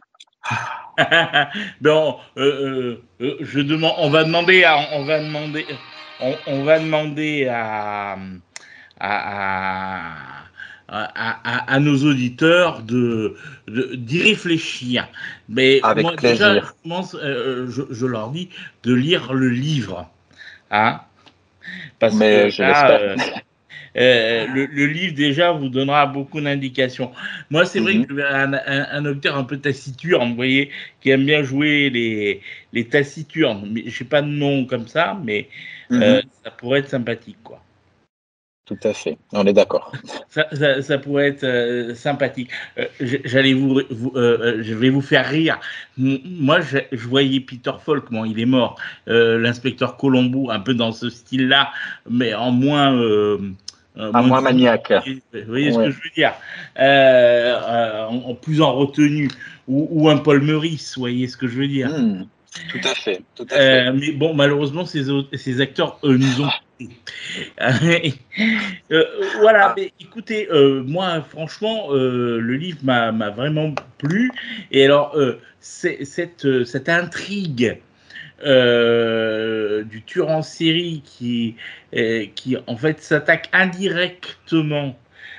A: Bon, je demande, on va demander à nos auditeurs d'y réfléchir. Mais
F: avec
A: moi,
F: plaisir.
A: Déjà, je leur dis de lire le livre, hein, parce
F: mais
A: que
F: je l'espère.
A: Le livre déjà vous donnera beaucoup d'indications. Moi, c'est vrai que je suis un auteur un peu taciturne, vous voyez, qui aime bien jouer les taciturnes. Mais je n'ai pas de nom comme ça, mais ça pourrait être sympathique, quoi.
F: Tout à fait, on est d'accord.
A: Ça pourrait être sympathique. Je vais vous faire rire. Moi, je voyais Peter Falk, bon, il est mort, l'inspecteur Colombo, un peu dans ce style-là, mais en moins...
F: moins maniaque.
A: Vous voyez ce que je veux dire, en plus en retenue, ou un Paul Meurice, vous voyez ce que je veux dire.
F: Tout à fait, tout à fait.
A: Mais bon, malheureusement, ces acteurs nous ont quittés. Voilà, mais écoutez, moi, franchement, le livre m'a vraiment plu. Et alors, cette intrigue du tueur en série qui en fait s'attaque indirectement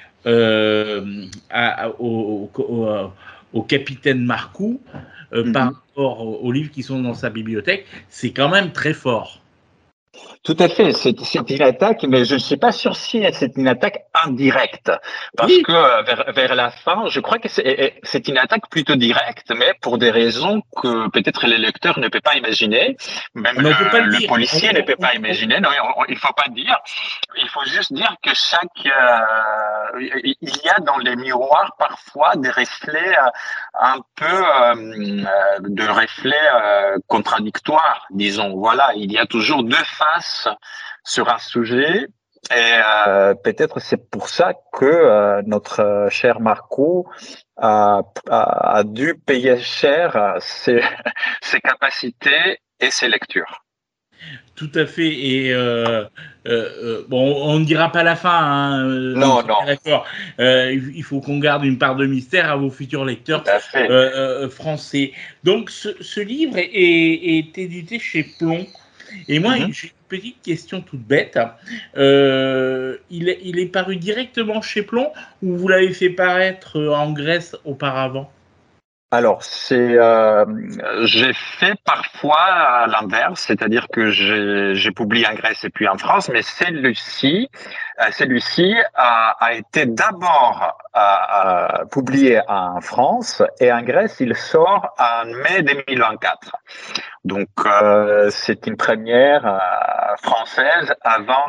A: au capitaine Marcoux par rapport aux livres qui sont dans sa bibliothèque, c'est quand même très fort.
F: Tout à fait, c'est une attaque, mais je ne suis pas sûr si c'est une attaque indirecte, parce
A: Oui.
F: que vers la fin, je crois que c'est une attaque plutôt directe, mais pour des raisons que peut-être les lecteurs ne peuvent pas imaginer, même
A: Mais on peut pas le
F: le
A: dire.
F: policier ne peut pas imaginer. Non, il faut pas dire. Il faut juste dire que il y a dans les miroirs parfois des reflets un peu de reflets contradictoires, disons. Voilà, il y a toujours deux faces sur un sujet. Et peut-être c'est pour ça que notre cher Marco a dû payer cher ses capacités et ses lectures.
A: Tout à fait. Et bon, on ne dira pas la fin. Hein,
F: non.
A: D'accord. Il faut qu'on garde une part de mystère à vos futurs lecteurs français. Donc, ce livre est édité chez Plomb. Et moi, j'ai une petite question toute bête. Il est paru directement chez Plomb ou vous l'avez fait paraître en Grèce auparavant?
F: Alors, j'ai fait parfois l'inverse, c'est-à-dire que j'ai publié en Grèce et puis en France, mais celui-ci a été d'abord publié en France et en Grèce, il sort en mai 2024. Donc, c'est une première française avant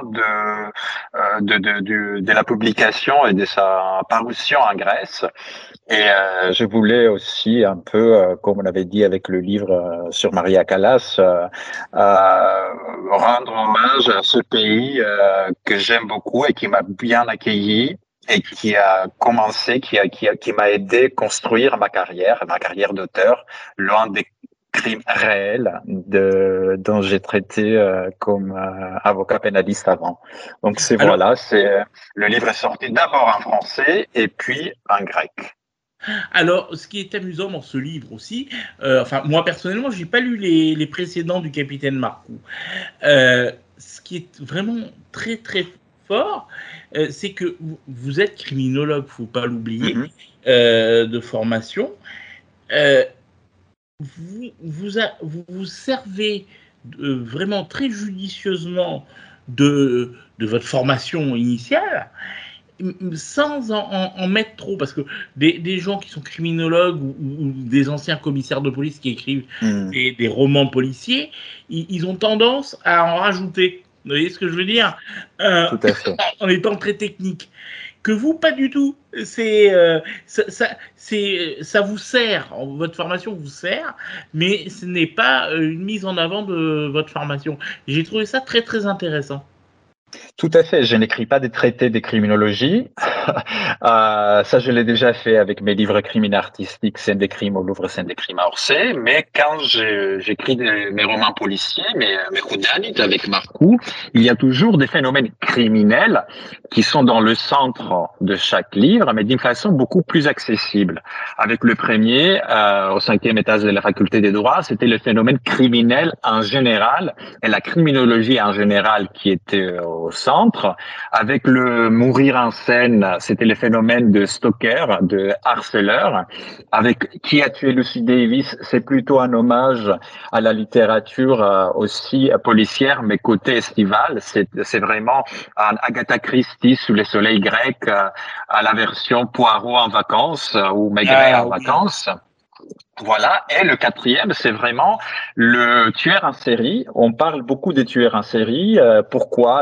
F: de la publication et de sa parution en Grèce. Et je voulais aussi un peu, comme on avait dit avec le livre sur Maria Callas, rendre hommage à ce pays que j'aime beaucoup et qui m'a bien accueilli et qui a commencé, qui m'a aidé à construire ma carrière d'auteur, loin des crimes réels dont j'ai traité comme avocat pénaliste avant. Donc le livre est sorti d'abord en français et puis en grec.
A: Alors, ce qui est amusant dans ce livre aussi, enfin moi personnellement, j'ai pas lu les précédents du capitaine Marcoux. Ce qui est vraiment très très fort, c'est que vous êtes criminologue, faut pas l'oublier, de formation. Vous servez vraiment très judicieusement de votre formation initiale, sans en mettre trop, parce que des gens qui sont criminologues ou des anciens commissaires de police qui écrivent des romans policiers, ils ont tendance à en rajouter. Vous voyez ce que je veux dire?
F: Tout à fait.
A: En étant très technique. Que vous, pas du tout. Ça vous sert, votre formation vous sert, mais ce n'est pas une mise en avant de votre formation. J'ai trouvé ça très, très intéressant.
F: Tout à fait. Je n'écris pas des traités de criminologie. Ça, je l'ai déjà fait avec mes livres criminels artistiques, Scènes des crimes au Louvre, Scènes des crimes à Orsay. Mais quand j'écris mes romans policiers, mes whodunits avec Marcoux, il y a toujours des phénomènes criminels qui sont dans le centre de chaque livre, mais d'une façon beaucoup plus accessible. Avec le premier, au 5e étage de la faculté des droits, c'était le phénomène criminel en général et la criminologie en général qui était au centre. Avec le mourir en scène, c'était le phénomène de stalker, de harceleur. Avec Qui a tué Lucy Davis, c'est plutôt un hommage à la littérature aussi policière, mais côté estival. C'est vraiment un Agatha Christie sous les soleils grecs, à la version Poirot en vacances ou Maigret en vacances. Voilà. Et le quatrième, c'est vraiment le tueur en série. On parle beaucoup des tueurs en série. Pourquoi,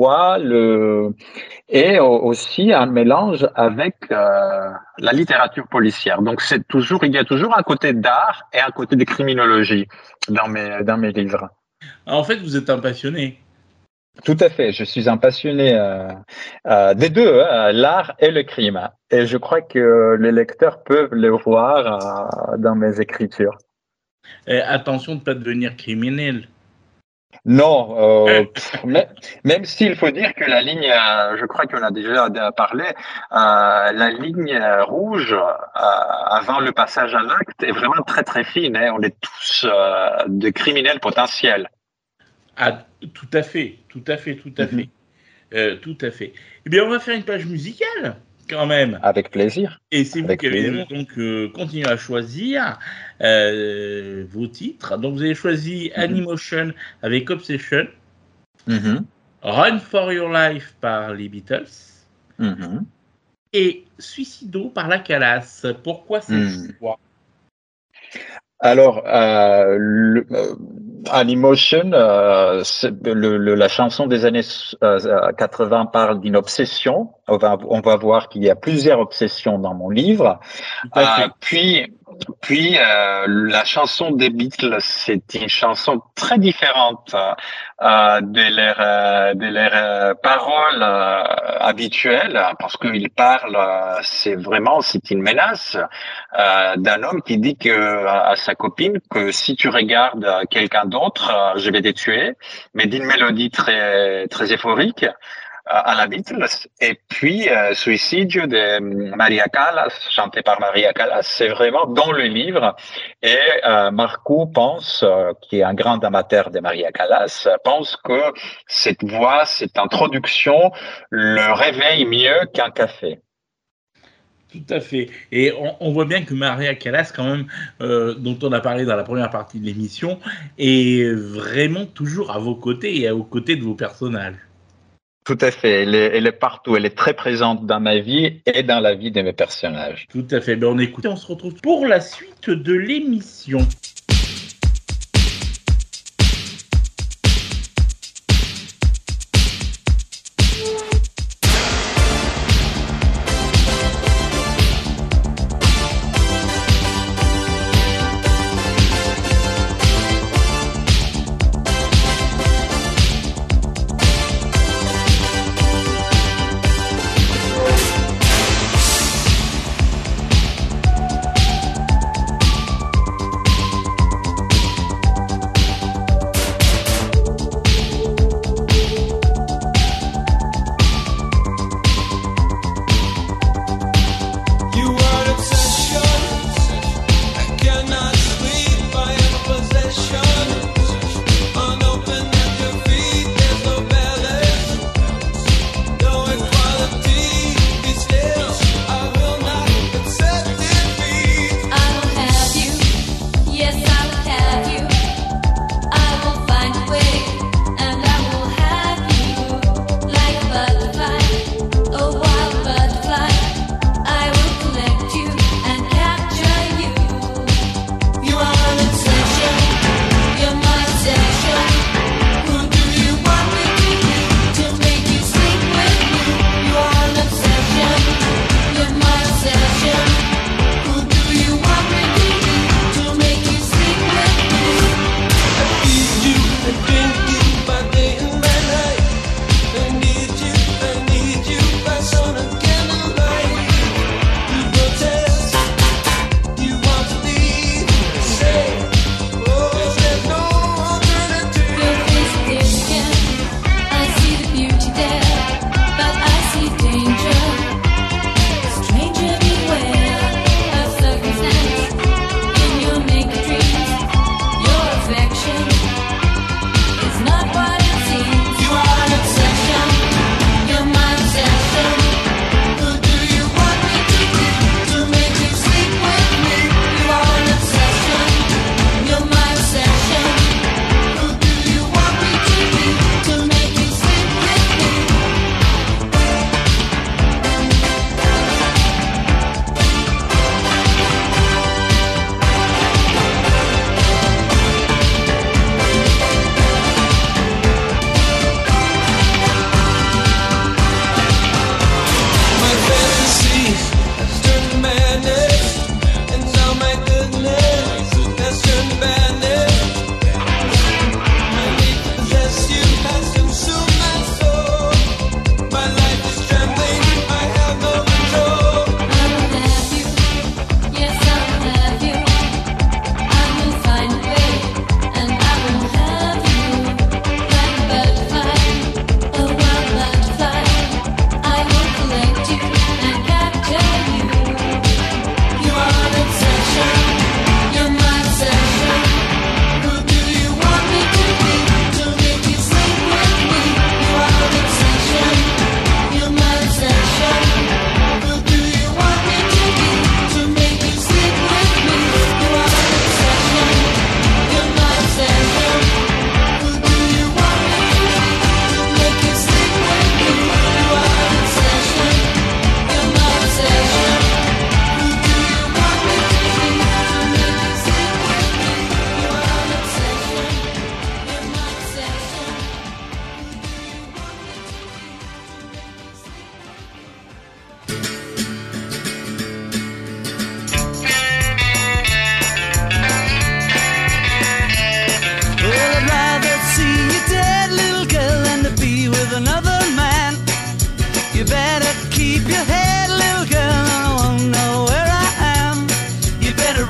F: et aussi un mélange avec la littérature policière. Donc il y a toujours un côté d'art et un côté de criminologie dans mes livres.
A: En fait, vous êtes un passionné.
F: Tout à fait, je suis un passionné des deux, l'art et le crime. Et je crois que les lecteurs peuvent le voir dans mes écritures.
A: Attention de ne pas devenir criminel.
F: Non, même s'il faut dire que la ligne, je crois qu'on a déjà parlé, la ligne rouge avant le passage à l'acte est vraiment très très fine. Hein. On est tous des criminels potentiels.
A: Ah, tout à fait. Tout à fait. Eh bien, on va faire une page musicale, quand même.
F: Avec plaisir.
A: Et c'est vous
F: Avec
A: qui avez
F: plaisir.
A: donc continué à choisir vos titres. Donc, vous avez choisi Animotion avec Obsession, Run for Your Life par les Beatles et Suicido par la Calas. Pourquoi ces choix?
F: Alors, Animotion, la chanson des années 80 parle d'une obsession. On va voir qu'il y a plusieurs obsessions dans mon livre. Puis la chanson des Beatles, c'est une chanson très différente de leurs paroles habituelles, parce qu'ils parlent, c'est une menace d'un homme qui dit à sa copine que si tu regardes quelqu'un d'autre, je vais te tuer, mais d'une mélodie très très euphorique à la Beatles. Et puis Suicidio de Maria Callas, chanté par Maria Callas, c'est vraiment dans le livre. Et Marco pense, qui est un grand amateur de Maria Callas, pense que cette voix, cette introduction le réveille mieux qu'un café.
A: Tout à fait. Et on voit bien que Maria Callas, quand même, dont on a parlé dans la première partie de l'émission, est vraiment toujours à vos côtés et aux côtés de vos personnages.
F: Tout à fait. Elle est partout. Elle est très présente dans ma vie et dans la vie de mes personnages.
A: Tout à fait. Ben, on écoute et on se retrouve pour la suite de l'émission.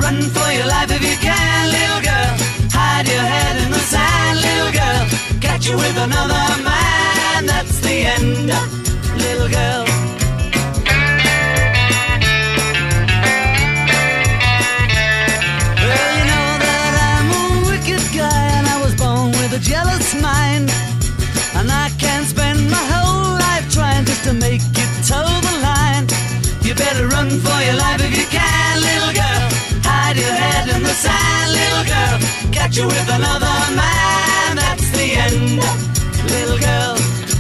G: run for your life if you can, little girl. Hide your head in the sand, little girl. Catch you with another man, that's the end, little girl. Well, you know that I'm a wicked guy, and I was born with a jealous mind. And I can't spend my whole life trying just to make it toe the line. You better run for your life if you can, little girl. Hide your head in the sand, little girl. Catch you with another man, that's the end, little girl.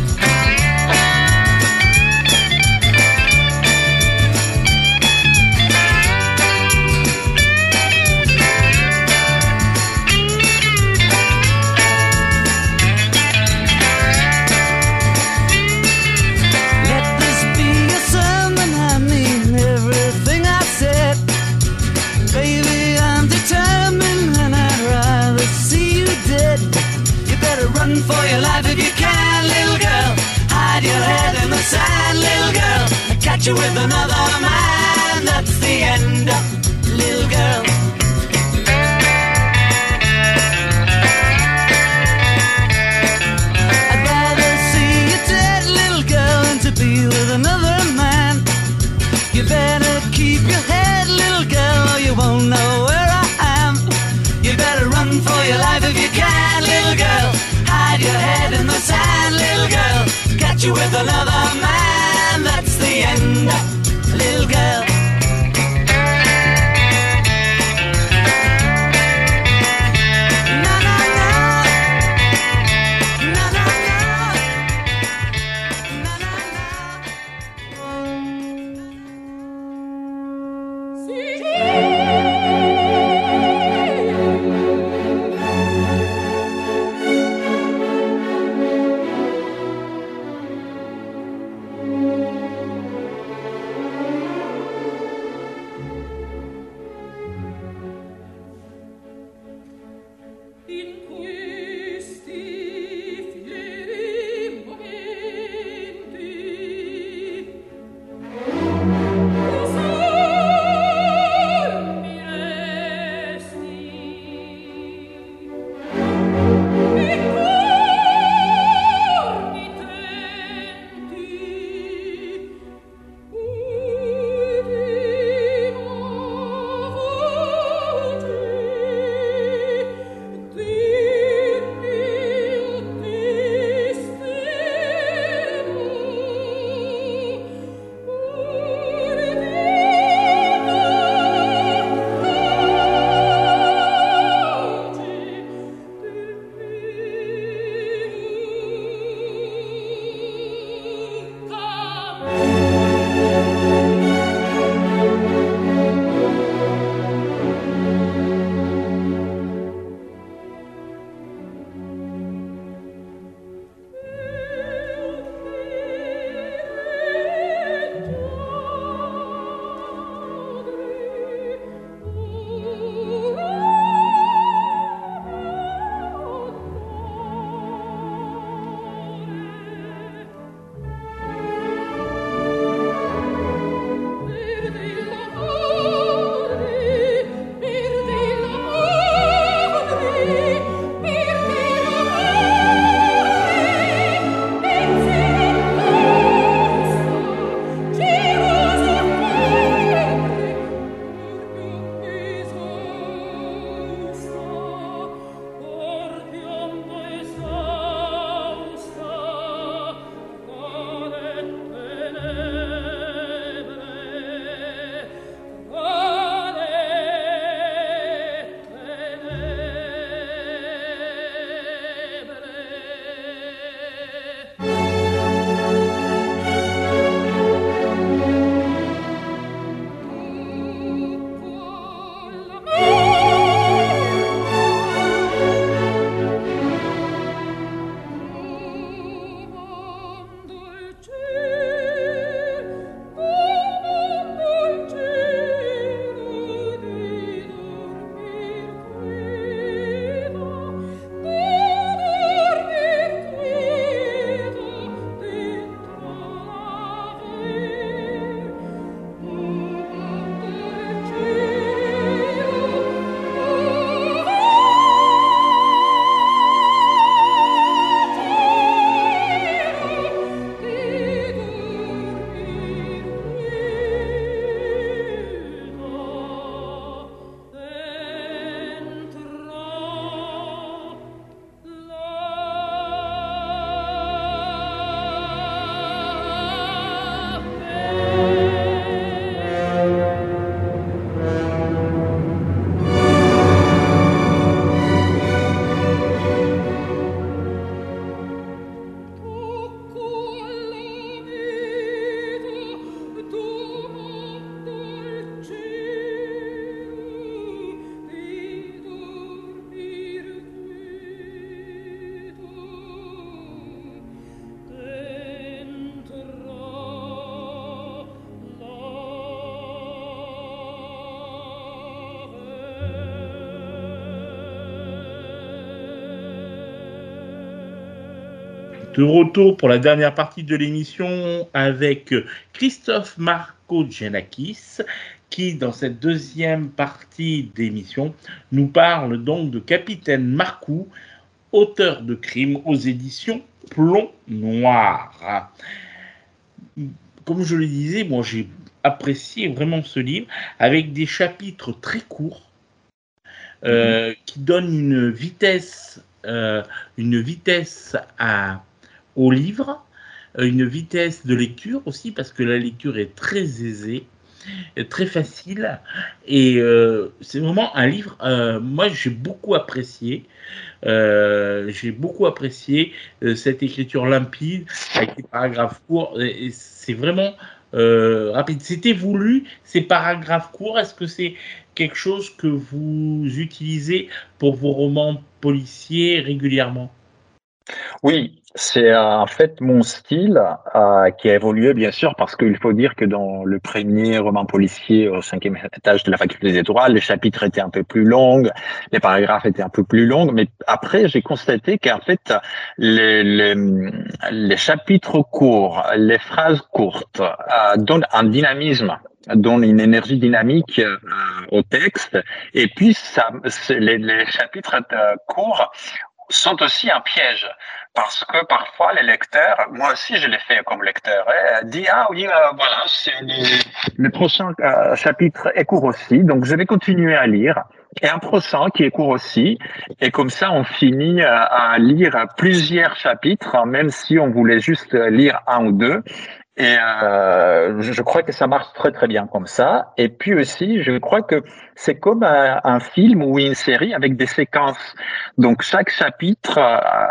G: Run for your life if you can, little girl. Hide your head in the sand, little girl. Catch you with another man, that's the end, little girl. I'd rather see you dead, little girl, than to be with another man. You better keep your head, little girl, or you won't know where I am. You better run for your life if you can, little girl. Hide your head in the sand, little girl. Catch you with another man, that's the end, little girl. Na na na, na na na, na na
A: De retour pour la dernière partie de l'émission avec Christophe Marcogiannakis qui, dans cette deuxième partie d'émission, nous parle donc de Capitaine Marcoux, auteur de crime aux éditions Plomb Noir. Comme je le disais, moi j'ai apprécié vraiment ce livre avec des chapitres très courts qui donnent une vitesse au livre, une vitesse de lecture aussi, parce que la lecture est très aisée, très facile, et c'est vraiment un livre, moi j'ai beaucoup apprécié cette écriture limpide, avec des paragraphes courts, et c'est vraiment rapide. C'était voulu, ces paragraphes courts, est-ce que c'est quelque chose que vous utilisez pour vos romans policiers régulièrement?
F: Oui, c'est en fait mon style qui a évolué bien sûr parce qu'il faut dire que dans le premier roman policier au 5e étage de la faculté des droits, les chapitres étaient un peu plus longs, les paragraphes étaient un peu plus longs, mais après j'ai constaté qu'en fait les chapitres courts, les phrases courtes donnent un dynamisme, donnent une énergie dynamique au texte, et puis les chapitres courts sont aussi un piège parce que parfois les lecteurs, moi aussi je l'ai fait comme lecteur, dit ah oui voilà le prochain chapitre est court aussi, donc je vais continuer à lire, et un prochain qui est court aussi, et comme ça on finit à lire plusieurs chapitres même si on voulait juste lire un ou deux. Et je crois que ça marche très très bien comme ça. Et puis aussi, je crois que c'est comme un film ou une série avec des séquences. Donc chaque chapitre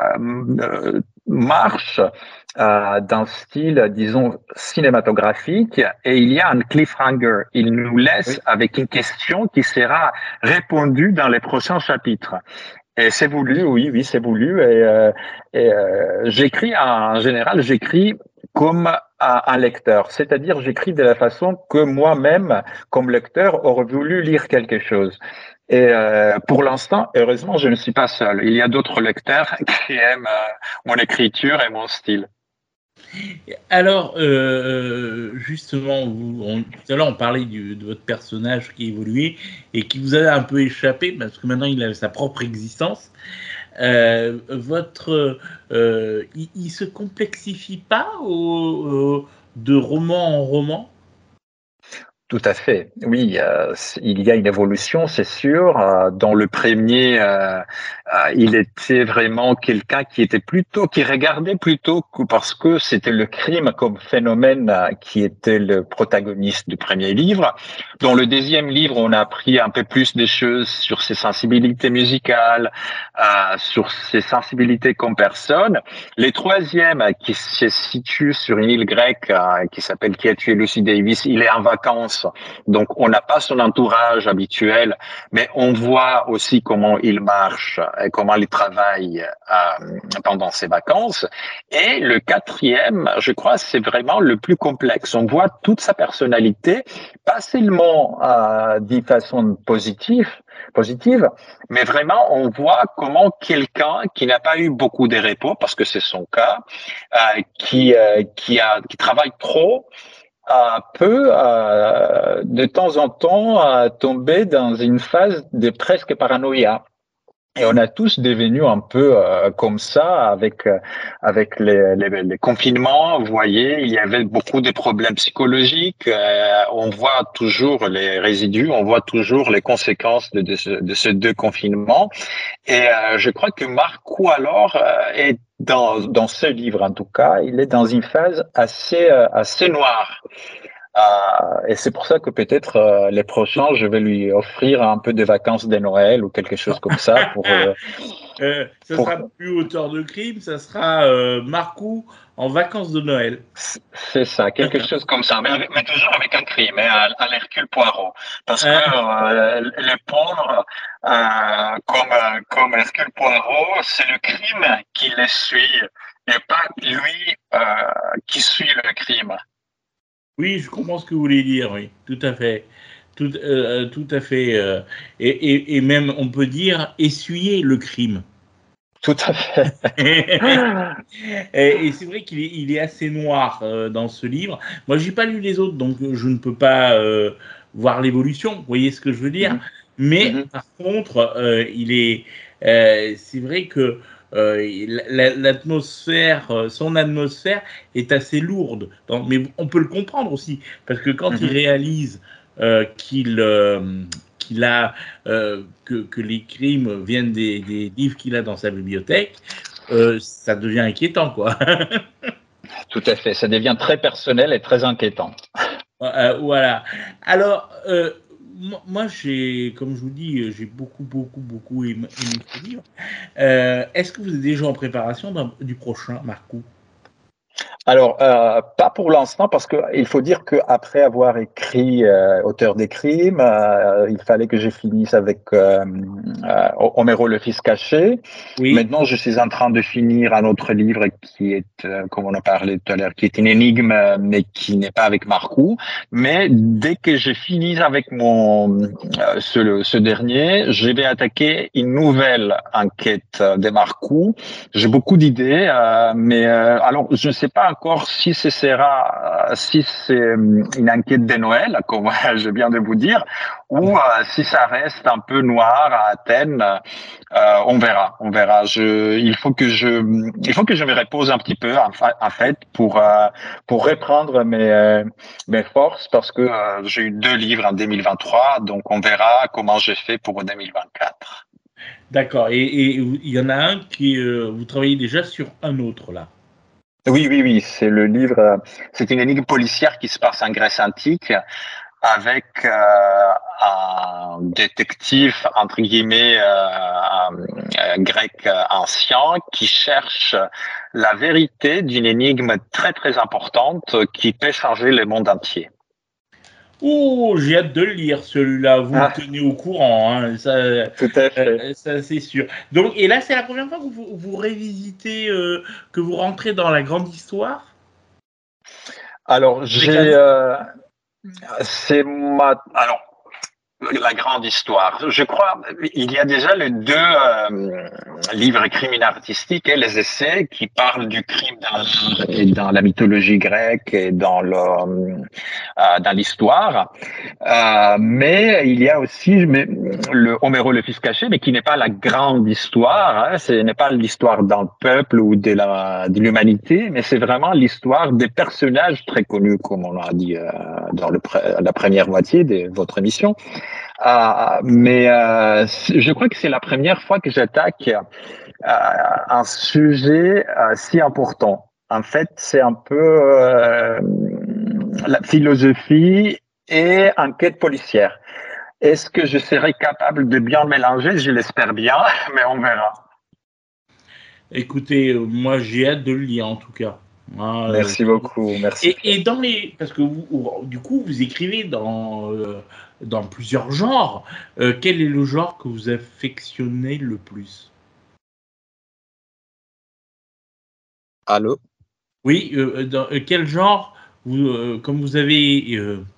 F: marche d'un style, disons, cinématographique, et il y a un cliffhanger. Il nous laisse avec une question qui sera répondue dans les prochains chapitres. Et c'est voulu, oui, c'est voulu. Et j'écris en général, comme un lecteur, c'est-à-dire j'écris de la façon que moi-même, comme lecteur, aurais voulu lire quelque chose. Et pour l'instant, heureusement, je ne suis pas seul. Il y a d'autres lecteurs qui aiment mon écriture et mon style.
A: Alors, justement, tout à l'heure, on parlait de votre personnage qui évoluait et qui vous a un peu échappé parce que maintenant, il a sa propre existence. Il se complexifie pas de roman en roman?
F: Tout à fait. Oui, il y a une évolution, c'est sûr. Dans le premier, il était vraiment quelqu'un qui regardait plutôt parce que c'était le crime comme phénomène qui était le protagoniste du premier livre. Dans le deuxième livre, on a appris un peu plus des choses sur ses sensibilités musicales, sur ses sensibilités comme personne. Le troisième, qui se situe sur une île grecque qui s'appelle Qui a tué Lucy Davis, il est en vacances. Donc, on n'a pas son entourage habituel, mais on voit aussi comment il marche et comment il travaille pendant ses vacances. Et le quatrième, je crois, c'est vraiment le plus complexe. On voit toute sa personnalité, pas seulement d'une façon positive, mais vraiment, on voit comment quelqu'un qui n'a pas eu beaucoup de repos, parce que c'est son cas, qui travaille trop, peut de temps en temps tomber dans une phase de presque paranoïa. Et on a tous devenu un peu comme ça avec les confinements. Vous voyez, il y avait beaucoup de problèmes psychologiques. On voit toujours les résidus, on voit toujours les conséquences de ces deux confinements. Et je crois que Marcoux alors est dans ce livre en tout cas, il est dans une phase assez noire. Et c'est pour ça que peut-être les prochains, je vais lui offrir un peu de vacances de Noël ou quelque chose comme ça.
A: Ça sera plus auteur de crime, ça sera Marcoux en vacances de Noël.
F: C'est ça, quelque chose comme ça, mais toujours avec un crime, à l'Hercule Poirot. Parce que le pauvre, comme Hercule Poirot, c'est le crime qui les suit et pas lui qui suit le crime.
A: Oui, je comprends ce que vous voulez dire, oui, tout à fait. Tout à fait. Et même, on peut dire, essuyer le crime.
F: Tout à fait.
A: Et c'est vrai qu'il est assez noir dans ce livre. Moi, j'ai pas lu les autres, donc je ne peux pas voir l'évolution. Vous voyez ce que je veux dire?
F: Mhm.
A: Mais
F: Mhm.
A: par contre, c'est vrai que l'atmosphère, son atmosphère est assez lourde. Mais on peut le comprendre aussi, parce que quand il
F: Mhm.
A: réalise qu'il a que les crimes viennent des livres qu'il a dans sa bibliothèque, ça devient inquiétant, quoi.
F: Tout à fait. Ça devient très personnel et très inquiétant.
A: Voilà. Alors, moi, comme je vous dis, j'ai beaucoup aimé ce livre. Est-ce que vous êtes déjà en préparation du prochain, Marcou?
F: Alors, pas pour l'instant, parce qu'il faut dire qu'après avoir écrit Auteur des crimes, il fallait que je finisse avec Homero le fils caché.
A: Oui.
F: Maintenant, je suis en train de finir un autre livre qui est, comme on a parlé tout à l'heure, qui est une énigme, mais qui n'est pas avec Marcou. Mais dès que je finis avec ce dernier, je vais attaquer une nouvelle enquête de Marcou. J'ai beaucoup d'idées, mais alors je ne sais pas encore si ce sera, si c'est une enquête de Noël, comme je viens de vous dire, ou si ça reste un peu noir à Athènes. On verra. Il faut que je me repose un petit peu en fait pour reprendre mes forces, parce que j'ai eu 2 livres en 2023, donc on verra comment je fais pour 2024.
A: D'accord. Et il y en a un vous travaillez déjà sur un autre, là.
F: Oui, c'est le livre, c'est une énigme policière qui se passe en Grèce antique, avec un détective, entre guillemets, grec ancien, qui cherche la vérité d'une énigme très très importante qui peut changer le monde entier.
A: Oh, j'ai hâte de le lire, celui-là. Vous me tenez au courant, hein,
F: Tout à fait.
A: ça c'est sûr. Donc, et là, c'est la première fois que vous révisitez, que vous rentrez dans la grande histoire?
F: Alors,
A: Avec
F: alors, la grande histoire. Je crois, il y a déjà les 2 livres criminels artistiques et les essais qui parlent du crime dans la mythologie grecque et dans l'histoire. Mais il y a aussi le Homero le fils caché, mais qui n'est pas la grande histoire. Hein, ce n'est pas l'histoire d'un peuple ou de l'humanité, mais c'est vraiment l'histoire des personnages très connus, comme on a dit dans la première moitié de votre émission. Mais je crois que c'est la première fois que j'attaque un sujet si important. En fait, c'est un peu la philosophie et enquête policière. Est-ce que je serai capable de bien mélanger? Je l'espère bien, mais on verra.
A: Écoutez, moi j'ai hâte de le lire en tout cas. Hein,
F: Merci beaucoup, merci.
A: et parce que du coup, vous écrivez dans plusieurs genres. Quel est le genre que vous affectionnez le plus?
F: Allô?
A: Oui, dans quel genre, comme vous avez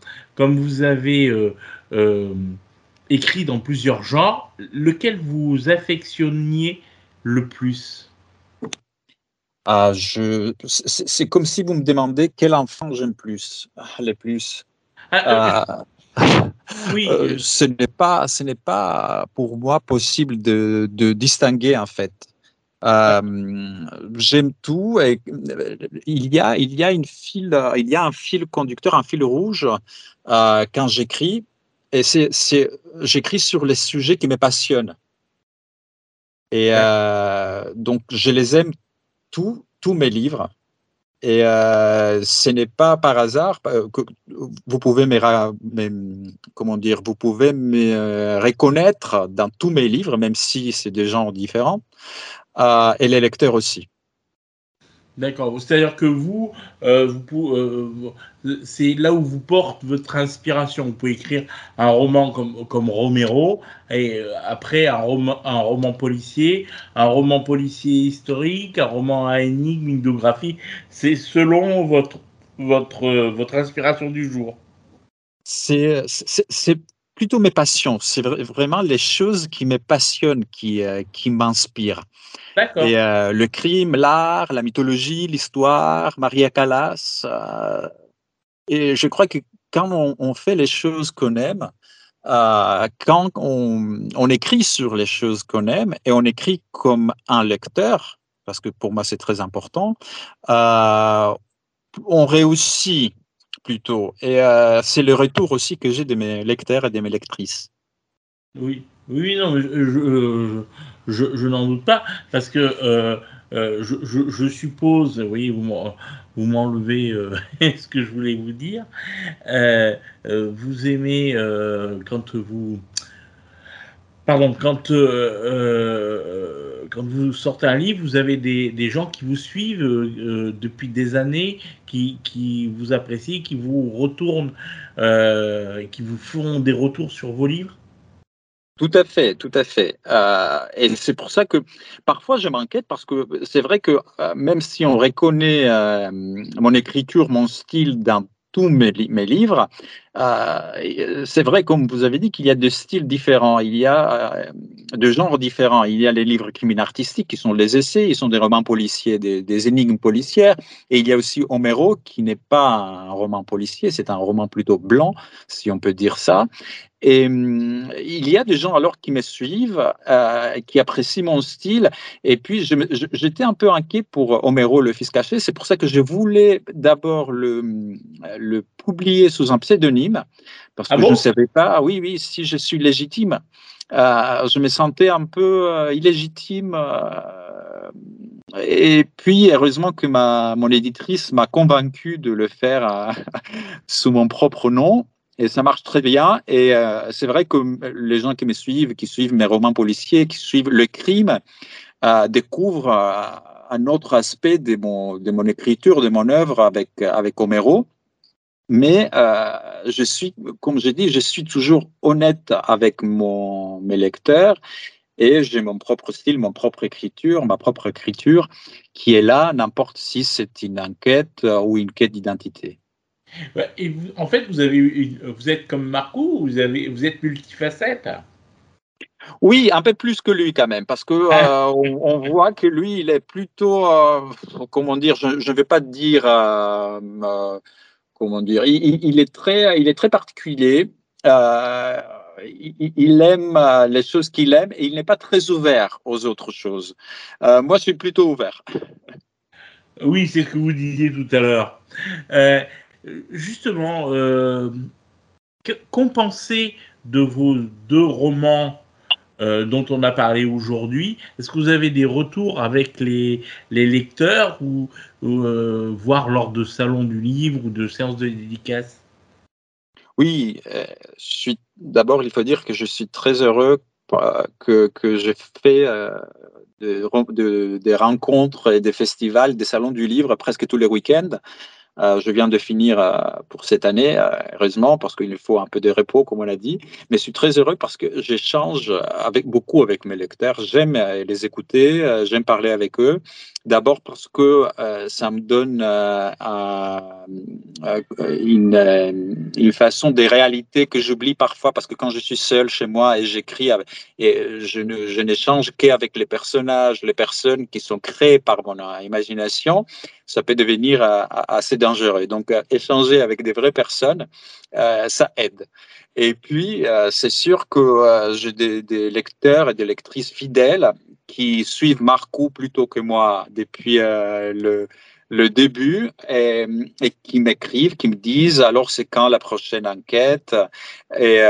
A: euh, écrit dans plusieurs genres, lequel vous affectionniez le plus?
H: C'est comme si vous me demandez quel enfant j'aime le plus.
A: Ah, oui,
H: Ce n'est pas pour moi possible de distinguer en fait. J'aime tout et il y a un fil conducteur, un fil rouge quand j'écris, et j'écris sur les sujets qui me passionnent. Et donc je les aime tous mes livres. Et ce n'est pas par hasard que vous pouvez vous pouvez me reconnaître dans tous mes livres, même si c'est des genres différents, et les lecteurs aussi.
A: d'accord. C'est-à-dire que c'est là où vous porte votre inspiration. Vous pouvez écrire un roman comme Romero, et après un roman policier historique, un roman à énigme, une biographie. C'est selon votre inspiration du jour.
H: C'est plutôt mes passions. C'est vraiment les choses qui me passionnent, qui m'inspirent.
A: D'accord.
H: Et le crime, l'art, la mythologie, l'histoire, Maria Callas. Et je crois que quand on fait les choses qu'on aime, quand on écrit sur les choses qu'on aime et on écrit comme un lecteur, parce que pour moi c'est très important, on réussit plutôt. Et c'est le retour aussi que j'ai de mes lecteurs et de mes lectrices.
A: Oui, oui, non, mais je n'en doute pas, parce que je suppose, oui, vous m'enlevez ce que je voulais vous dire. Vous aimez quand vous, pardon, quand vous sortez un livre, vous avez des gens qui vous suivent depuis des années, qui vous apprécient, qui vous retournent, qui vous font des retours sur vos livres.
H: Tout à fait, tout à fait. Et c'est pour ça que parfois je m'inquiète parce que c'est vrai que même si on reconnaît mon écriture, mon style dans tous mes livres, c'est vrai, comme vous avez dit, qu'il y a des styles différents, il y a de genres différents. Il y a les livres criminels artistiques qui sont les essais, ils sont des romans policiers, des énigmes policières. Et il y a aussi Homero qui n'est pas un roman policier, c'est un roman plutôt blanc, si on peut dire ça. Et il y a des gens alors qui me suivent, qui apprécient mon style. Et puis, j'étais un peu inquiet pour Homero, le fils caché. C'est pour ça que je voulais d'abord le publier sous un pseudonyme, parce que je ne savais pas, oui, si je suis légitime. Je me sentais un peu illégitime. Et puis, heureusement que mon éditrice m'a convaincu de le faire sous mon propre nom. Et ça marche très bien. Et c'est vrai que les gens qui me suivent, qui suivent mes romans policiers, qui suivent le crime, découvrent un autre aspect de mon écriture, de mon œuvre avec Homero. Mais comme je dis, je suis toujours honnête avec mes lecteurs. Et j'ai mon propre style, ma propre écriture qui est là, n'importe si c'est une enquête ou une quête d'identité.
A: Et en fait, vous êtes comme Marcou, vous êtes multifacette.
H: Oui, un peu plus que lui quand même, parce que on voit que lui, il est plutôt, comment dire, je ne vais pas dire, comment dire, il est très particulier. Il aime les choses qu'il aime et il n'est pas très ouvert aux autres choses. Moi, je suis plutôt ouvert.
A: Oui, c'est ce que vous disiez tout à l'heure. Justement, qu'en pensez de vos deux romans dont on a parlé aujourd'hui? Est-ce que vous avez des retours avec les lecteurs ou voire lors de salons du livre ou de séances de dédicaces?
H: Oui, d'abord, il faut dire que je suis très heureux que j'ai fait des rencontres et des festivals, des salons du livre presque tous les week-ends. Je viens de finir pour cette année, heureusement, parce qu'il faut un peu de repos, comme on l'a dit. Mais je suis très heureux parce que j'échange beaucoup avec mes lecteurs. J'aime les écouter, j'aime parler avec eux. D'abord parce que ça me donne une façon des réalités que j'oublie parfois, parce que quand je suis seul chez moi et j'écris, et je n'échange qu'avec les personnages, les personnes qui sont créées par mon imagination, ça peut devenir assez dangereux. Donc, échanger avec des vraies personnes, ça aide. Et puis, c'est sûr que j'ai des lecteurs et des lectrices fidèles qui suivent Marcou plutôt que moi depuis le début et qui m'écrivent, qui me disent alors c'est quand la prochaine enquête et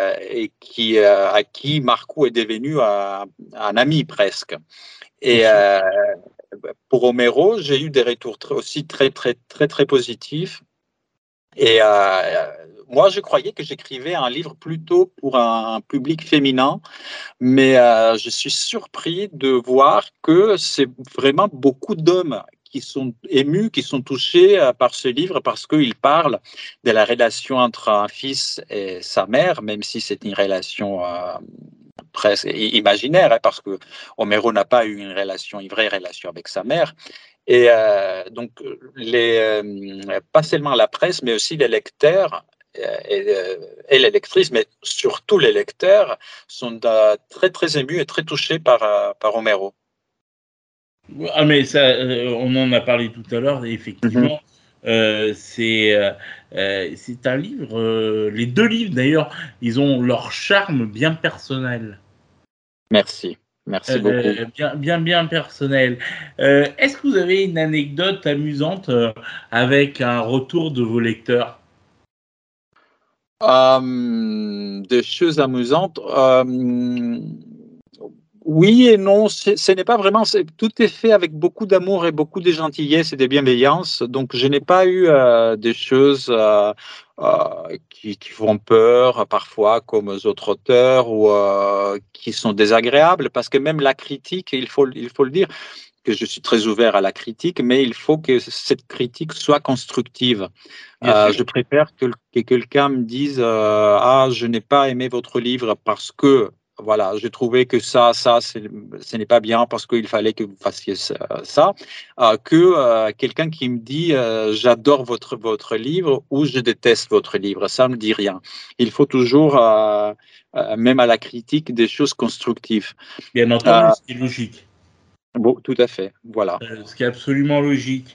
H: à qui Marcou est devenu un ami presque. Et pour Homero, j'ai eu des retours aussi très positifs. Et moi, je croyais que j'écrivais un livre plutôt pour un public féminin, mais je suis surpris de voir que c'est vraiment beaucoup d'hommes qui sont émus, qui sont touchés par ce livre parce qu'il parle de la relation entre un fils et sa mère, même si c'est une relation presque imaginaire, hein, parce que Homero n'a pas eu une vraie relation avec sa mère. Et donc, pas seulement la presse, mais aussi les lecteurs et les lectrices, mais surtout les lecteurs, sont très, très émus et très touchés par Homero.
A: Ah, mais ça, on en a parlé tout à l'heure, et effectivement, c'est un livre, les deux livres d'ailleurs, ils ont leur charme bien personnel.
H: Merci beaucoup.
A: Bien personnel. Est-ce que vous avez une anecdote amusante avec un retour de vos lecteurs?
H: Des choses amusantes. Oui et non, ce n'est pas vraiment. Tout est fait avec beaucoup d'amour et beaucoup de gentillesse et de bienveillance. Donc, je n'ai pas eu des choses qui font peur parfois, comme aux autres auteurs, ou qui sont désagréables, parce que même la critique, il faut le dire, que je suis très ouvert à la critique, mais il faut que cette critique soit constructive. Je préfère que quelqu'un me dise ah, je n'ai pas aimé votre livre parce que voilà, j'ai trouvé que ça, ce n'est pas bien parce qu'il fallait que vous fassiez ça, que quelqu'un qui me dit j'adore votre livre ou je déteste votre livre. Ça ne me dit rien. Il faut toujours, même à la critique, des choses constructives.
A: Bien entendu, c'est logique.
H: Bon, tout à fait, voilà.
A: Ce qui est absolument logique.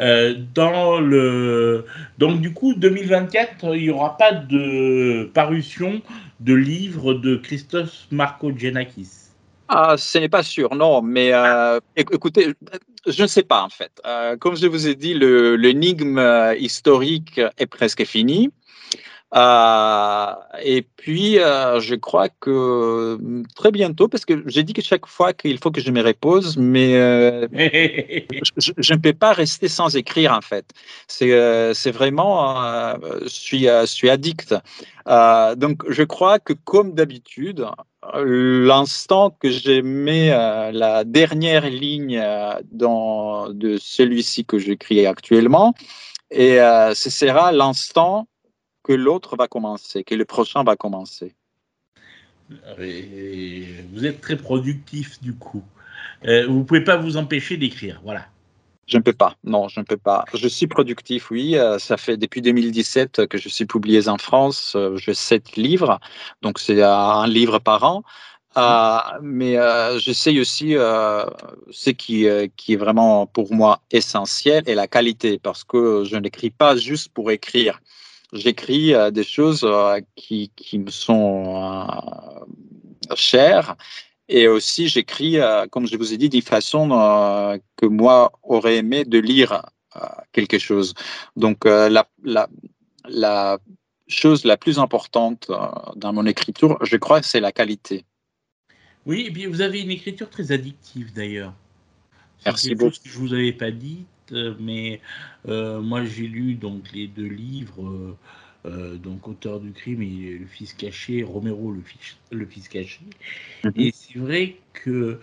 A: Donc, du coup, 2024, il n'y aura pas de parution de livre de Christos Markogiannakis.
H: Ah, ce n'est pas sûr, non, mais écoutez, je ne sais pas en fait. Comme je vous ai dit, l'énigme historique est presque fini. Et puis, je crois que très bientôt, parce que j'ai dit que chaque fois qu'il faut que je me repose, mais je ne peux pas rester sans écrire en fait. C'est vraiment, je suis addict. Donc, je crois que comme d'habitude, l'instant que je mets la dernière ligne de celui-ci que j'écris actuellement, et ce sera l'instant que l'autre va commencer, que le prochain va commencer.
A: Et vous êtes très productif du coup. Vous ne pouvez pas vous empêcher d'écrire, voilà.
H: Je ne peux pas, non, je ne peux pas. Je suis productif, oui. Ça fait depuis 2017 que je suis publié en France. J'ai 7 livres, donc c'est un livre par an. Mais j'essaye aussi ce qui est vraiment pour moi essentiel est la qualité, parce que je n'écris pas juste pour écrire. J'écris des choses qui me sont chères, et aussi j'écris, comme je vous ai dit, d'une façon que moi aurais aimé de lire quelque chose. Donc la chose la plus importante dans mon écriture, je crois, c'est la qualité.
A: Oui, et puis vous avez une écriture très addictive d'ailleurs.
H: Merci
A: quelque
H: beaucoup.
A: chose que je vous avais pas dit, mais moi j'ai lu donc les 2 livres, donc Auteur du crime et Le fils caché, Romero le fils caché. Et c'est vrai que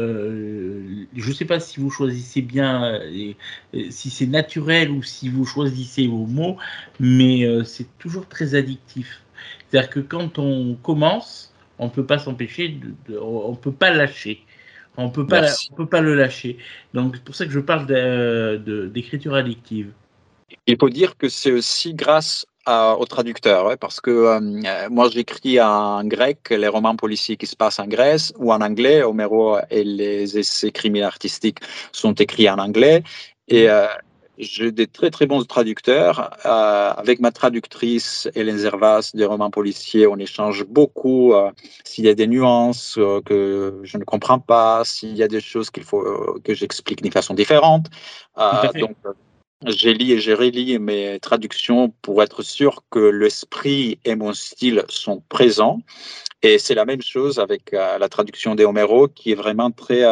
A: je ne sais pas si vous choisissez bien, si c'est naturel ou si vous choisissez vos mots, mais c'est toujours très addictif. C'est-à-dire que quand on commence, on ne peut pas s'empêcher, on ne peut pas lâcher. On peut pas le lâcher. Donc, c'est pour ça que je parle d'écriture addictive.
H: Il faut dire que c'est aussi grâce au traducteur, ouais, parce que moi, j'écris en grec les romans policiers qui se passent en Grèce ou en anglais. Homero et les essais criminels artistiques sont écrits en anglais. Et j'ai des très, très bons traducteurs. Avec ma traductrice, Hélène Zervas, des romans policiers, on échange beaucoup. S'il y a des nuances que je ne comprends pas, s'il y a des choses qu'il faut que j'explique d'une façon différente. Donc, j'ai lu et j'ai relis mes traductions pour être sûr que l'esprit et mon style sont présents. Et c'est la même chose avec la traduction de Homero, qui est vraiment très,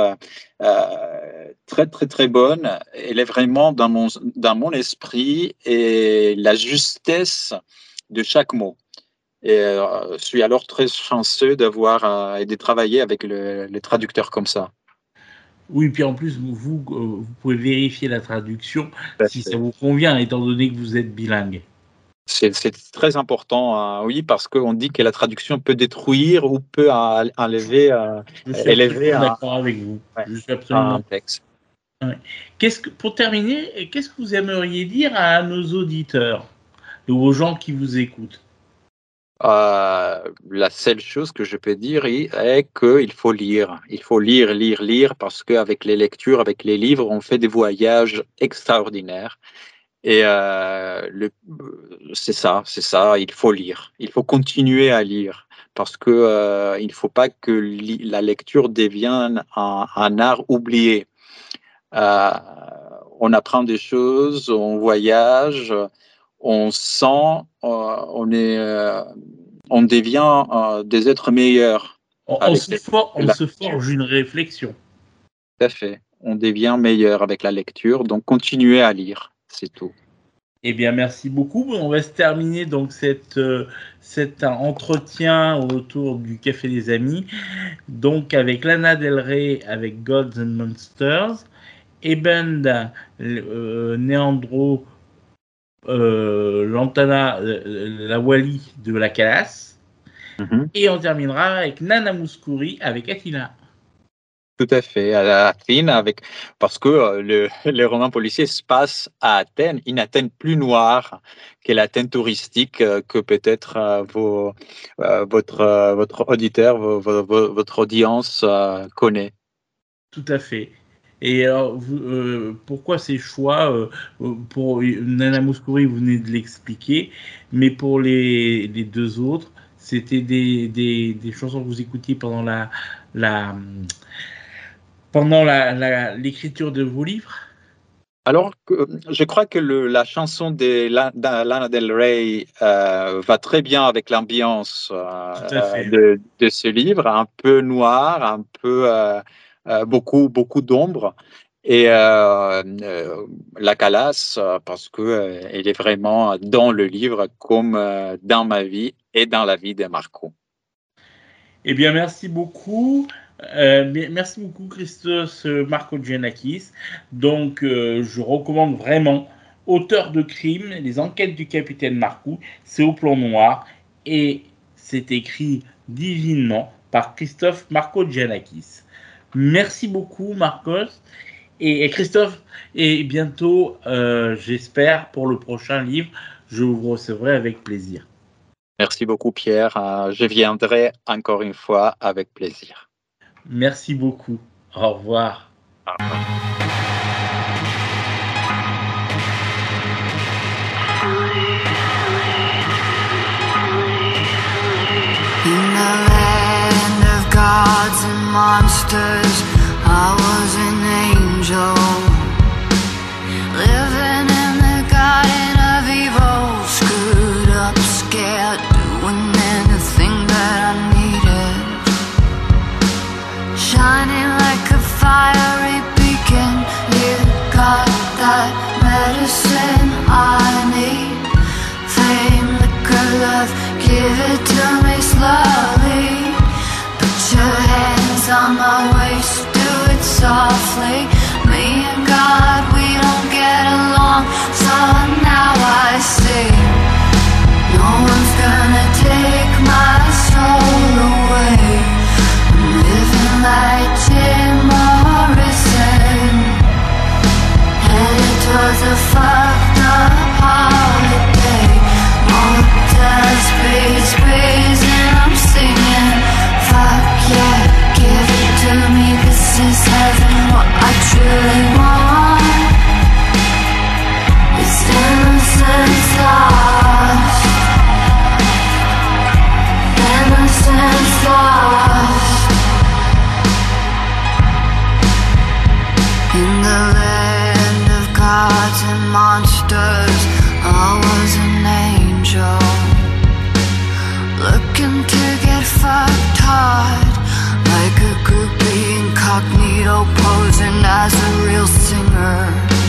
H: très bonne. Elle est vraiment dans mon esprit et la justesse de chaque mot. Et je suis alors très chanceux d'avoir et de travailler avec les traducteurs comme ça.
A: Oui, puis en plus, vous pouvez vérifier la traduction si ça vous convient, étant donné que vous êtes bilingue.
H: C'est très important, oui, parce qu'on dit que la traduction peut détruire ou peut enlever, élever
A: d'accord avec vous. Je suis absolument
H: un texte.
A: Ouais. Pour terminer, qu'est-ce que vous aimeriez dire à nos auditeurs? et aux gens qui vous écoutent?
H: La seule chose que je peux dire est qu'il faut lire. Il faut lire, lire, lire, parce qu'avec les lectures, avec les livres, on fait des voyages extraordinaires. Et c'est ça. Il faut lire. Il faut continuer à lire, parce que il ne faut pas que la lecture devienne un art oublié. On apprend des choses, on voyage, on sent, on devient des êtres meilleurs.
A: On se forge une réflexion.
H: Tout à fait. On devient meilleur avec la lecture, donc continuez à lire, c'est tout.
A: Eh bien, merci beaucoup. On va se terminer donc cet entretien autour du Café des Amis, donc avec Lana Del Rey, avec Gods and Monsters, Eben Neandro Lantana Lawali de la Calas, et on terminera avec Nana Mouskouri avec Athina.
H: Tout à fait, à Athènes, parce que les romans policiers se passent à Athènes, une Athènes plus noire que l'Athènes touristique que peut-être votre auditeur, votre audience connaît.
A: Tout à fait. Et alors, pourquoi ces choix pour Nana Mouskouri, vous venez de l'expliquer, mais pour les deux autres, c'était des chansons que vous écoutiez pendant l'écriture de vos livres?
H: Alors, je crois que la chanson de Lana Del Rey va très bien avec l'ambiance de ce livre, un peu noir, un peu beaucoup d'ombre. Et la Calas, parce qu'elle est vraiment dans le livre, comme dans ma vie et dans la vie de Marco.
A: Eh bien, merci beaucoup. Merci beaucoup, Christos Markogiannakis. Donc, je recommande vraiment Auteur de crime, les enquêtes du capitaine Marcou. C'est au plan noir et c'est écrit divinement par Christophe Markogiannakis. Merci beaucoup, Marcos. Et Christophe, et bientôt, j'espère, pour le prochain livre, je vous recevrai avec plaisir.
H: Merci beaucoup, Pierre. Je viendrai encore une fois avec plaisir.
A: Merci beaucoup. Au revoir.
H: Au revoir.
G: In the land of gods and monsters, I was an angel, living in the garden of evil, screwed up, scared, doing anything that I needed, shining like a fiery beacon. You got that medicine I need, fame, liquor, love, give it to me slowly. Put your hands on my waist, do it softly. Me and God, we don't get along, so now I see no one's gonna take my soul away. I'm living like Jim Morrison, headed towards a fucked up holiday. Motels, breeze, and I'm singing, fuck yeah, give it to me, this is heaven, what I truly want. It's innocence lost, innocence lost. In the land of gods and monsters, I was an angel, looking to get fucked hard, like a groupie incognito, posing as a real singer.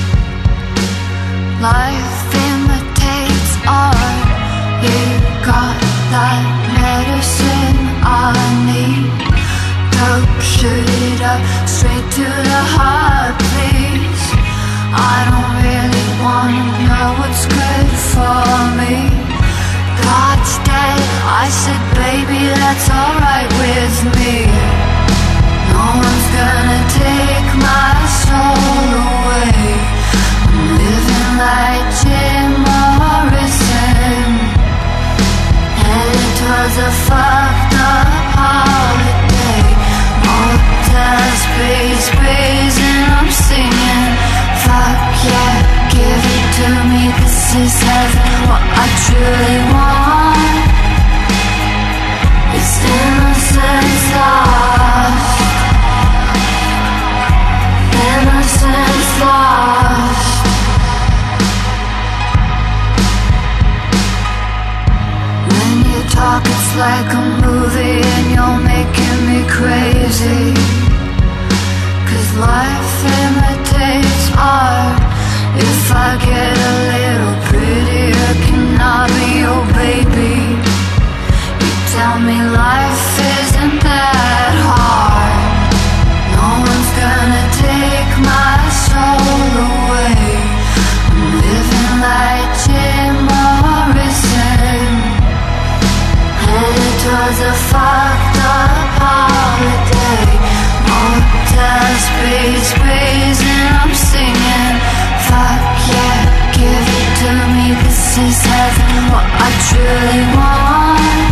G: Life imitates art, you got that medicine I need. Dope, shoot it up, straight to the heart, please. I don't really wanna know what's good for me. God's dead, I said, baby, that's alright with me. No one's gonna take my soul away. I'm living like Jim Morrison,
I: a fucked up holiday. Motels, space, and I'm singing. Fuck yeah, give it to me. This is heaven, what I truly want. It's innocence lost. Innocence lost. When you talk it's like a movie and you're making me crazy. 'Cause life imitates art. If I get a little prettier, can I be your baby? You tell me life isn't that hard. No one's gonna take my soul away. I'm living like Jim Morrison. Headed towards a fucked up holiday. Motel, space, and I'm singing. Fuck yeah, give it to me. This is heaven, what I truly want.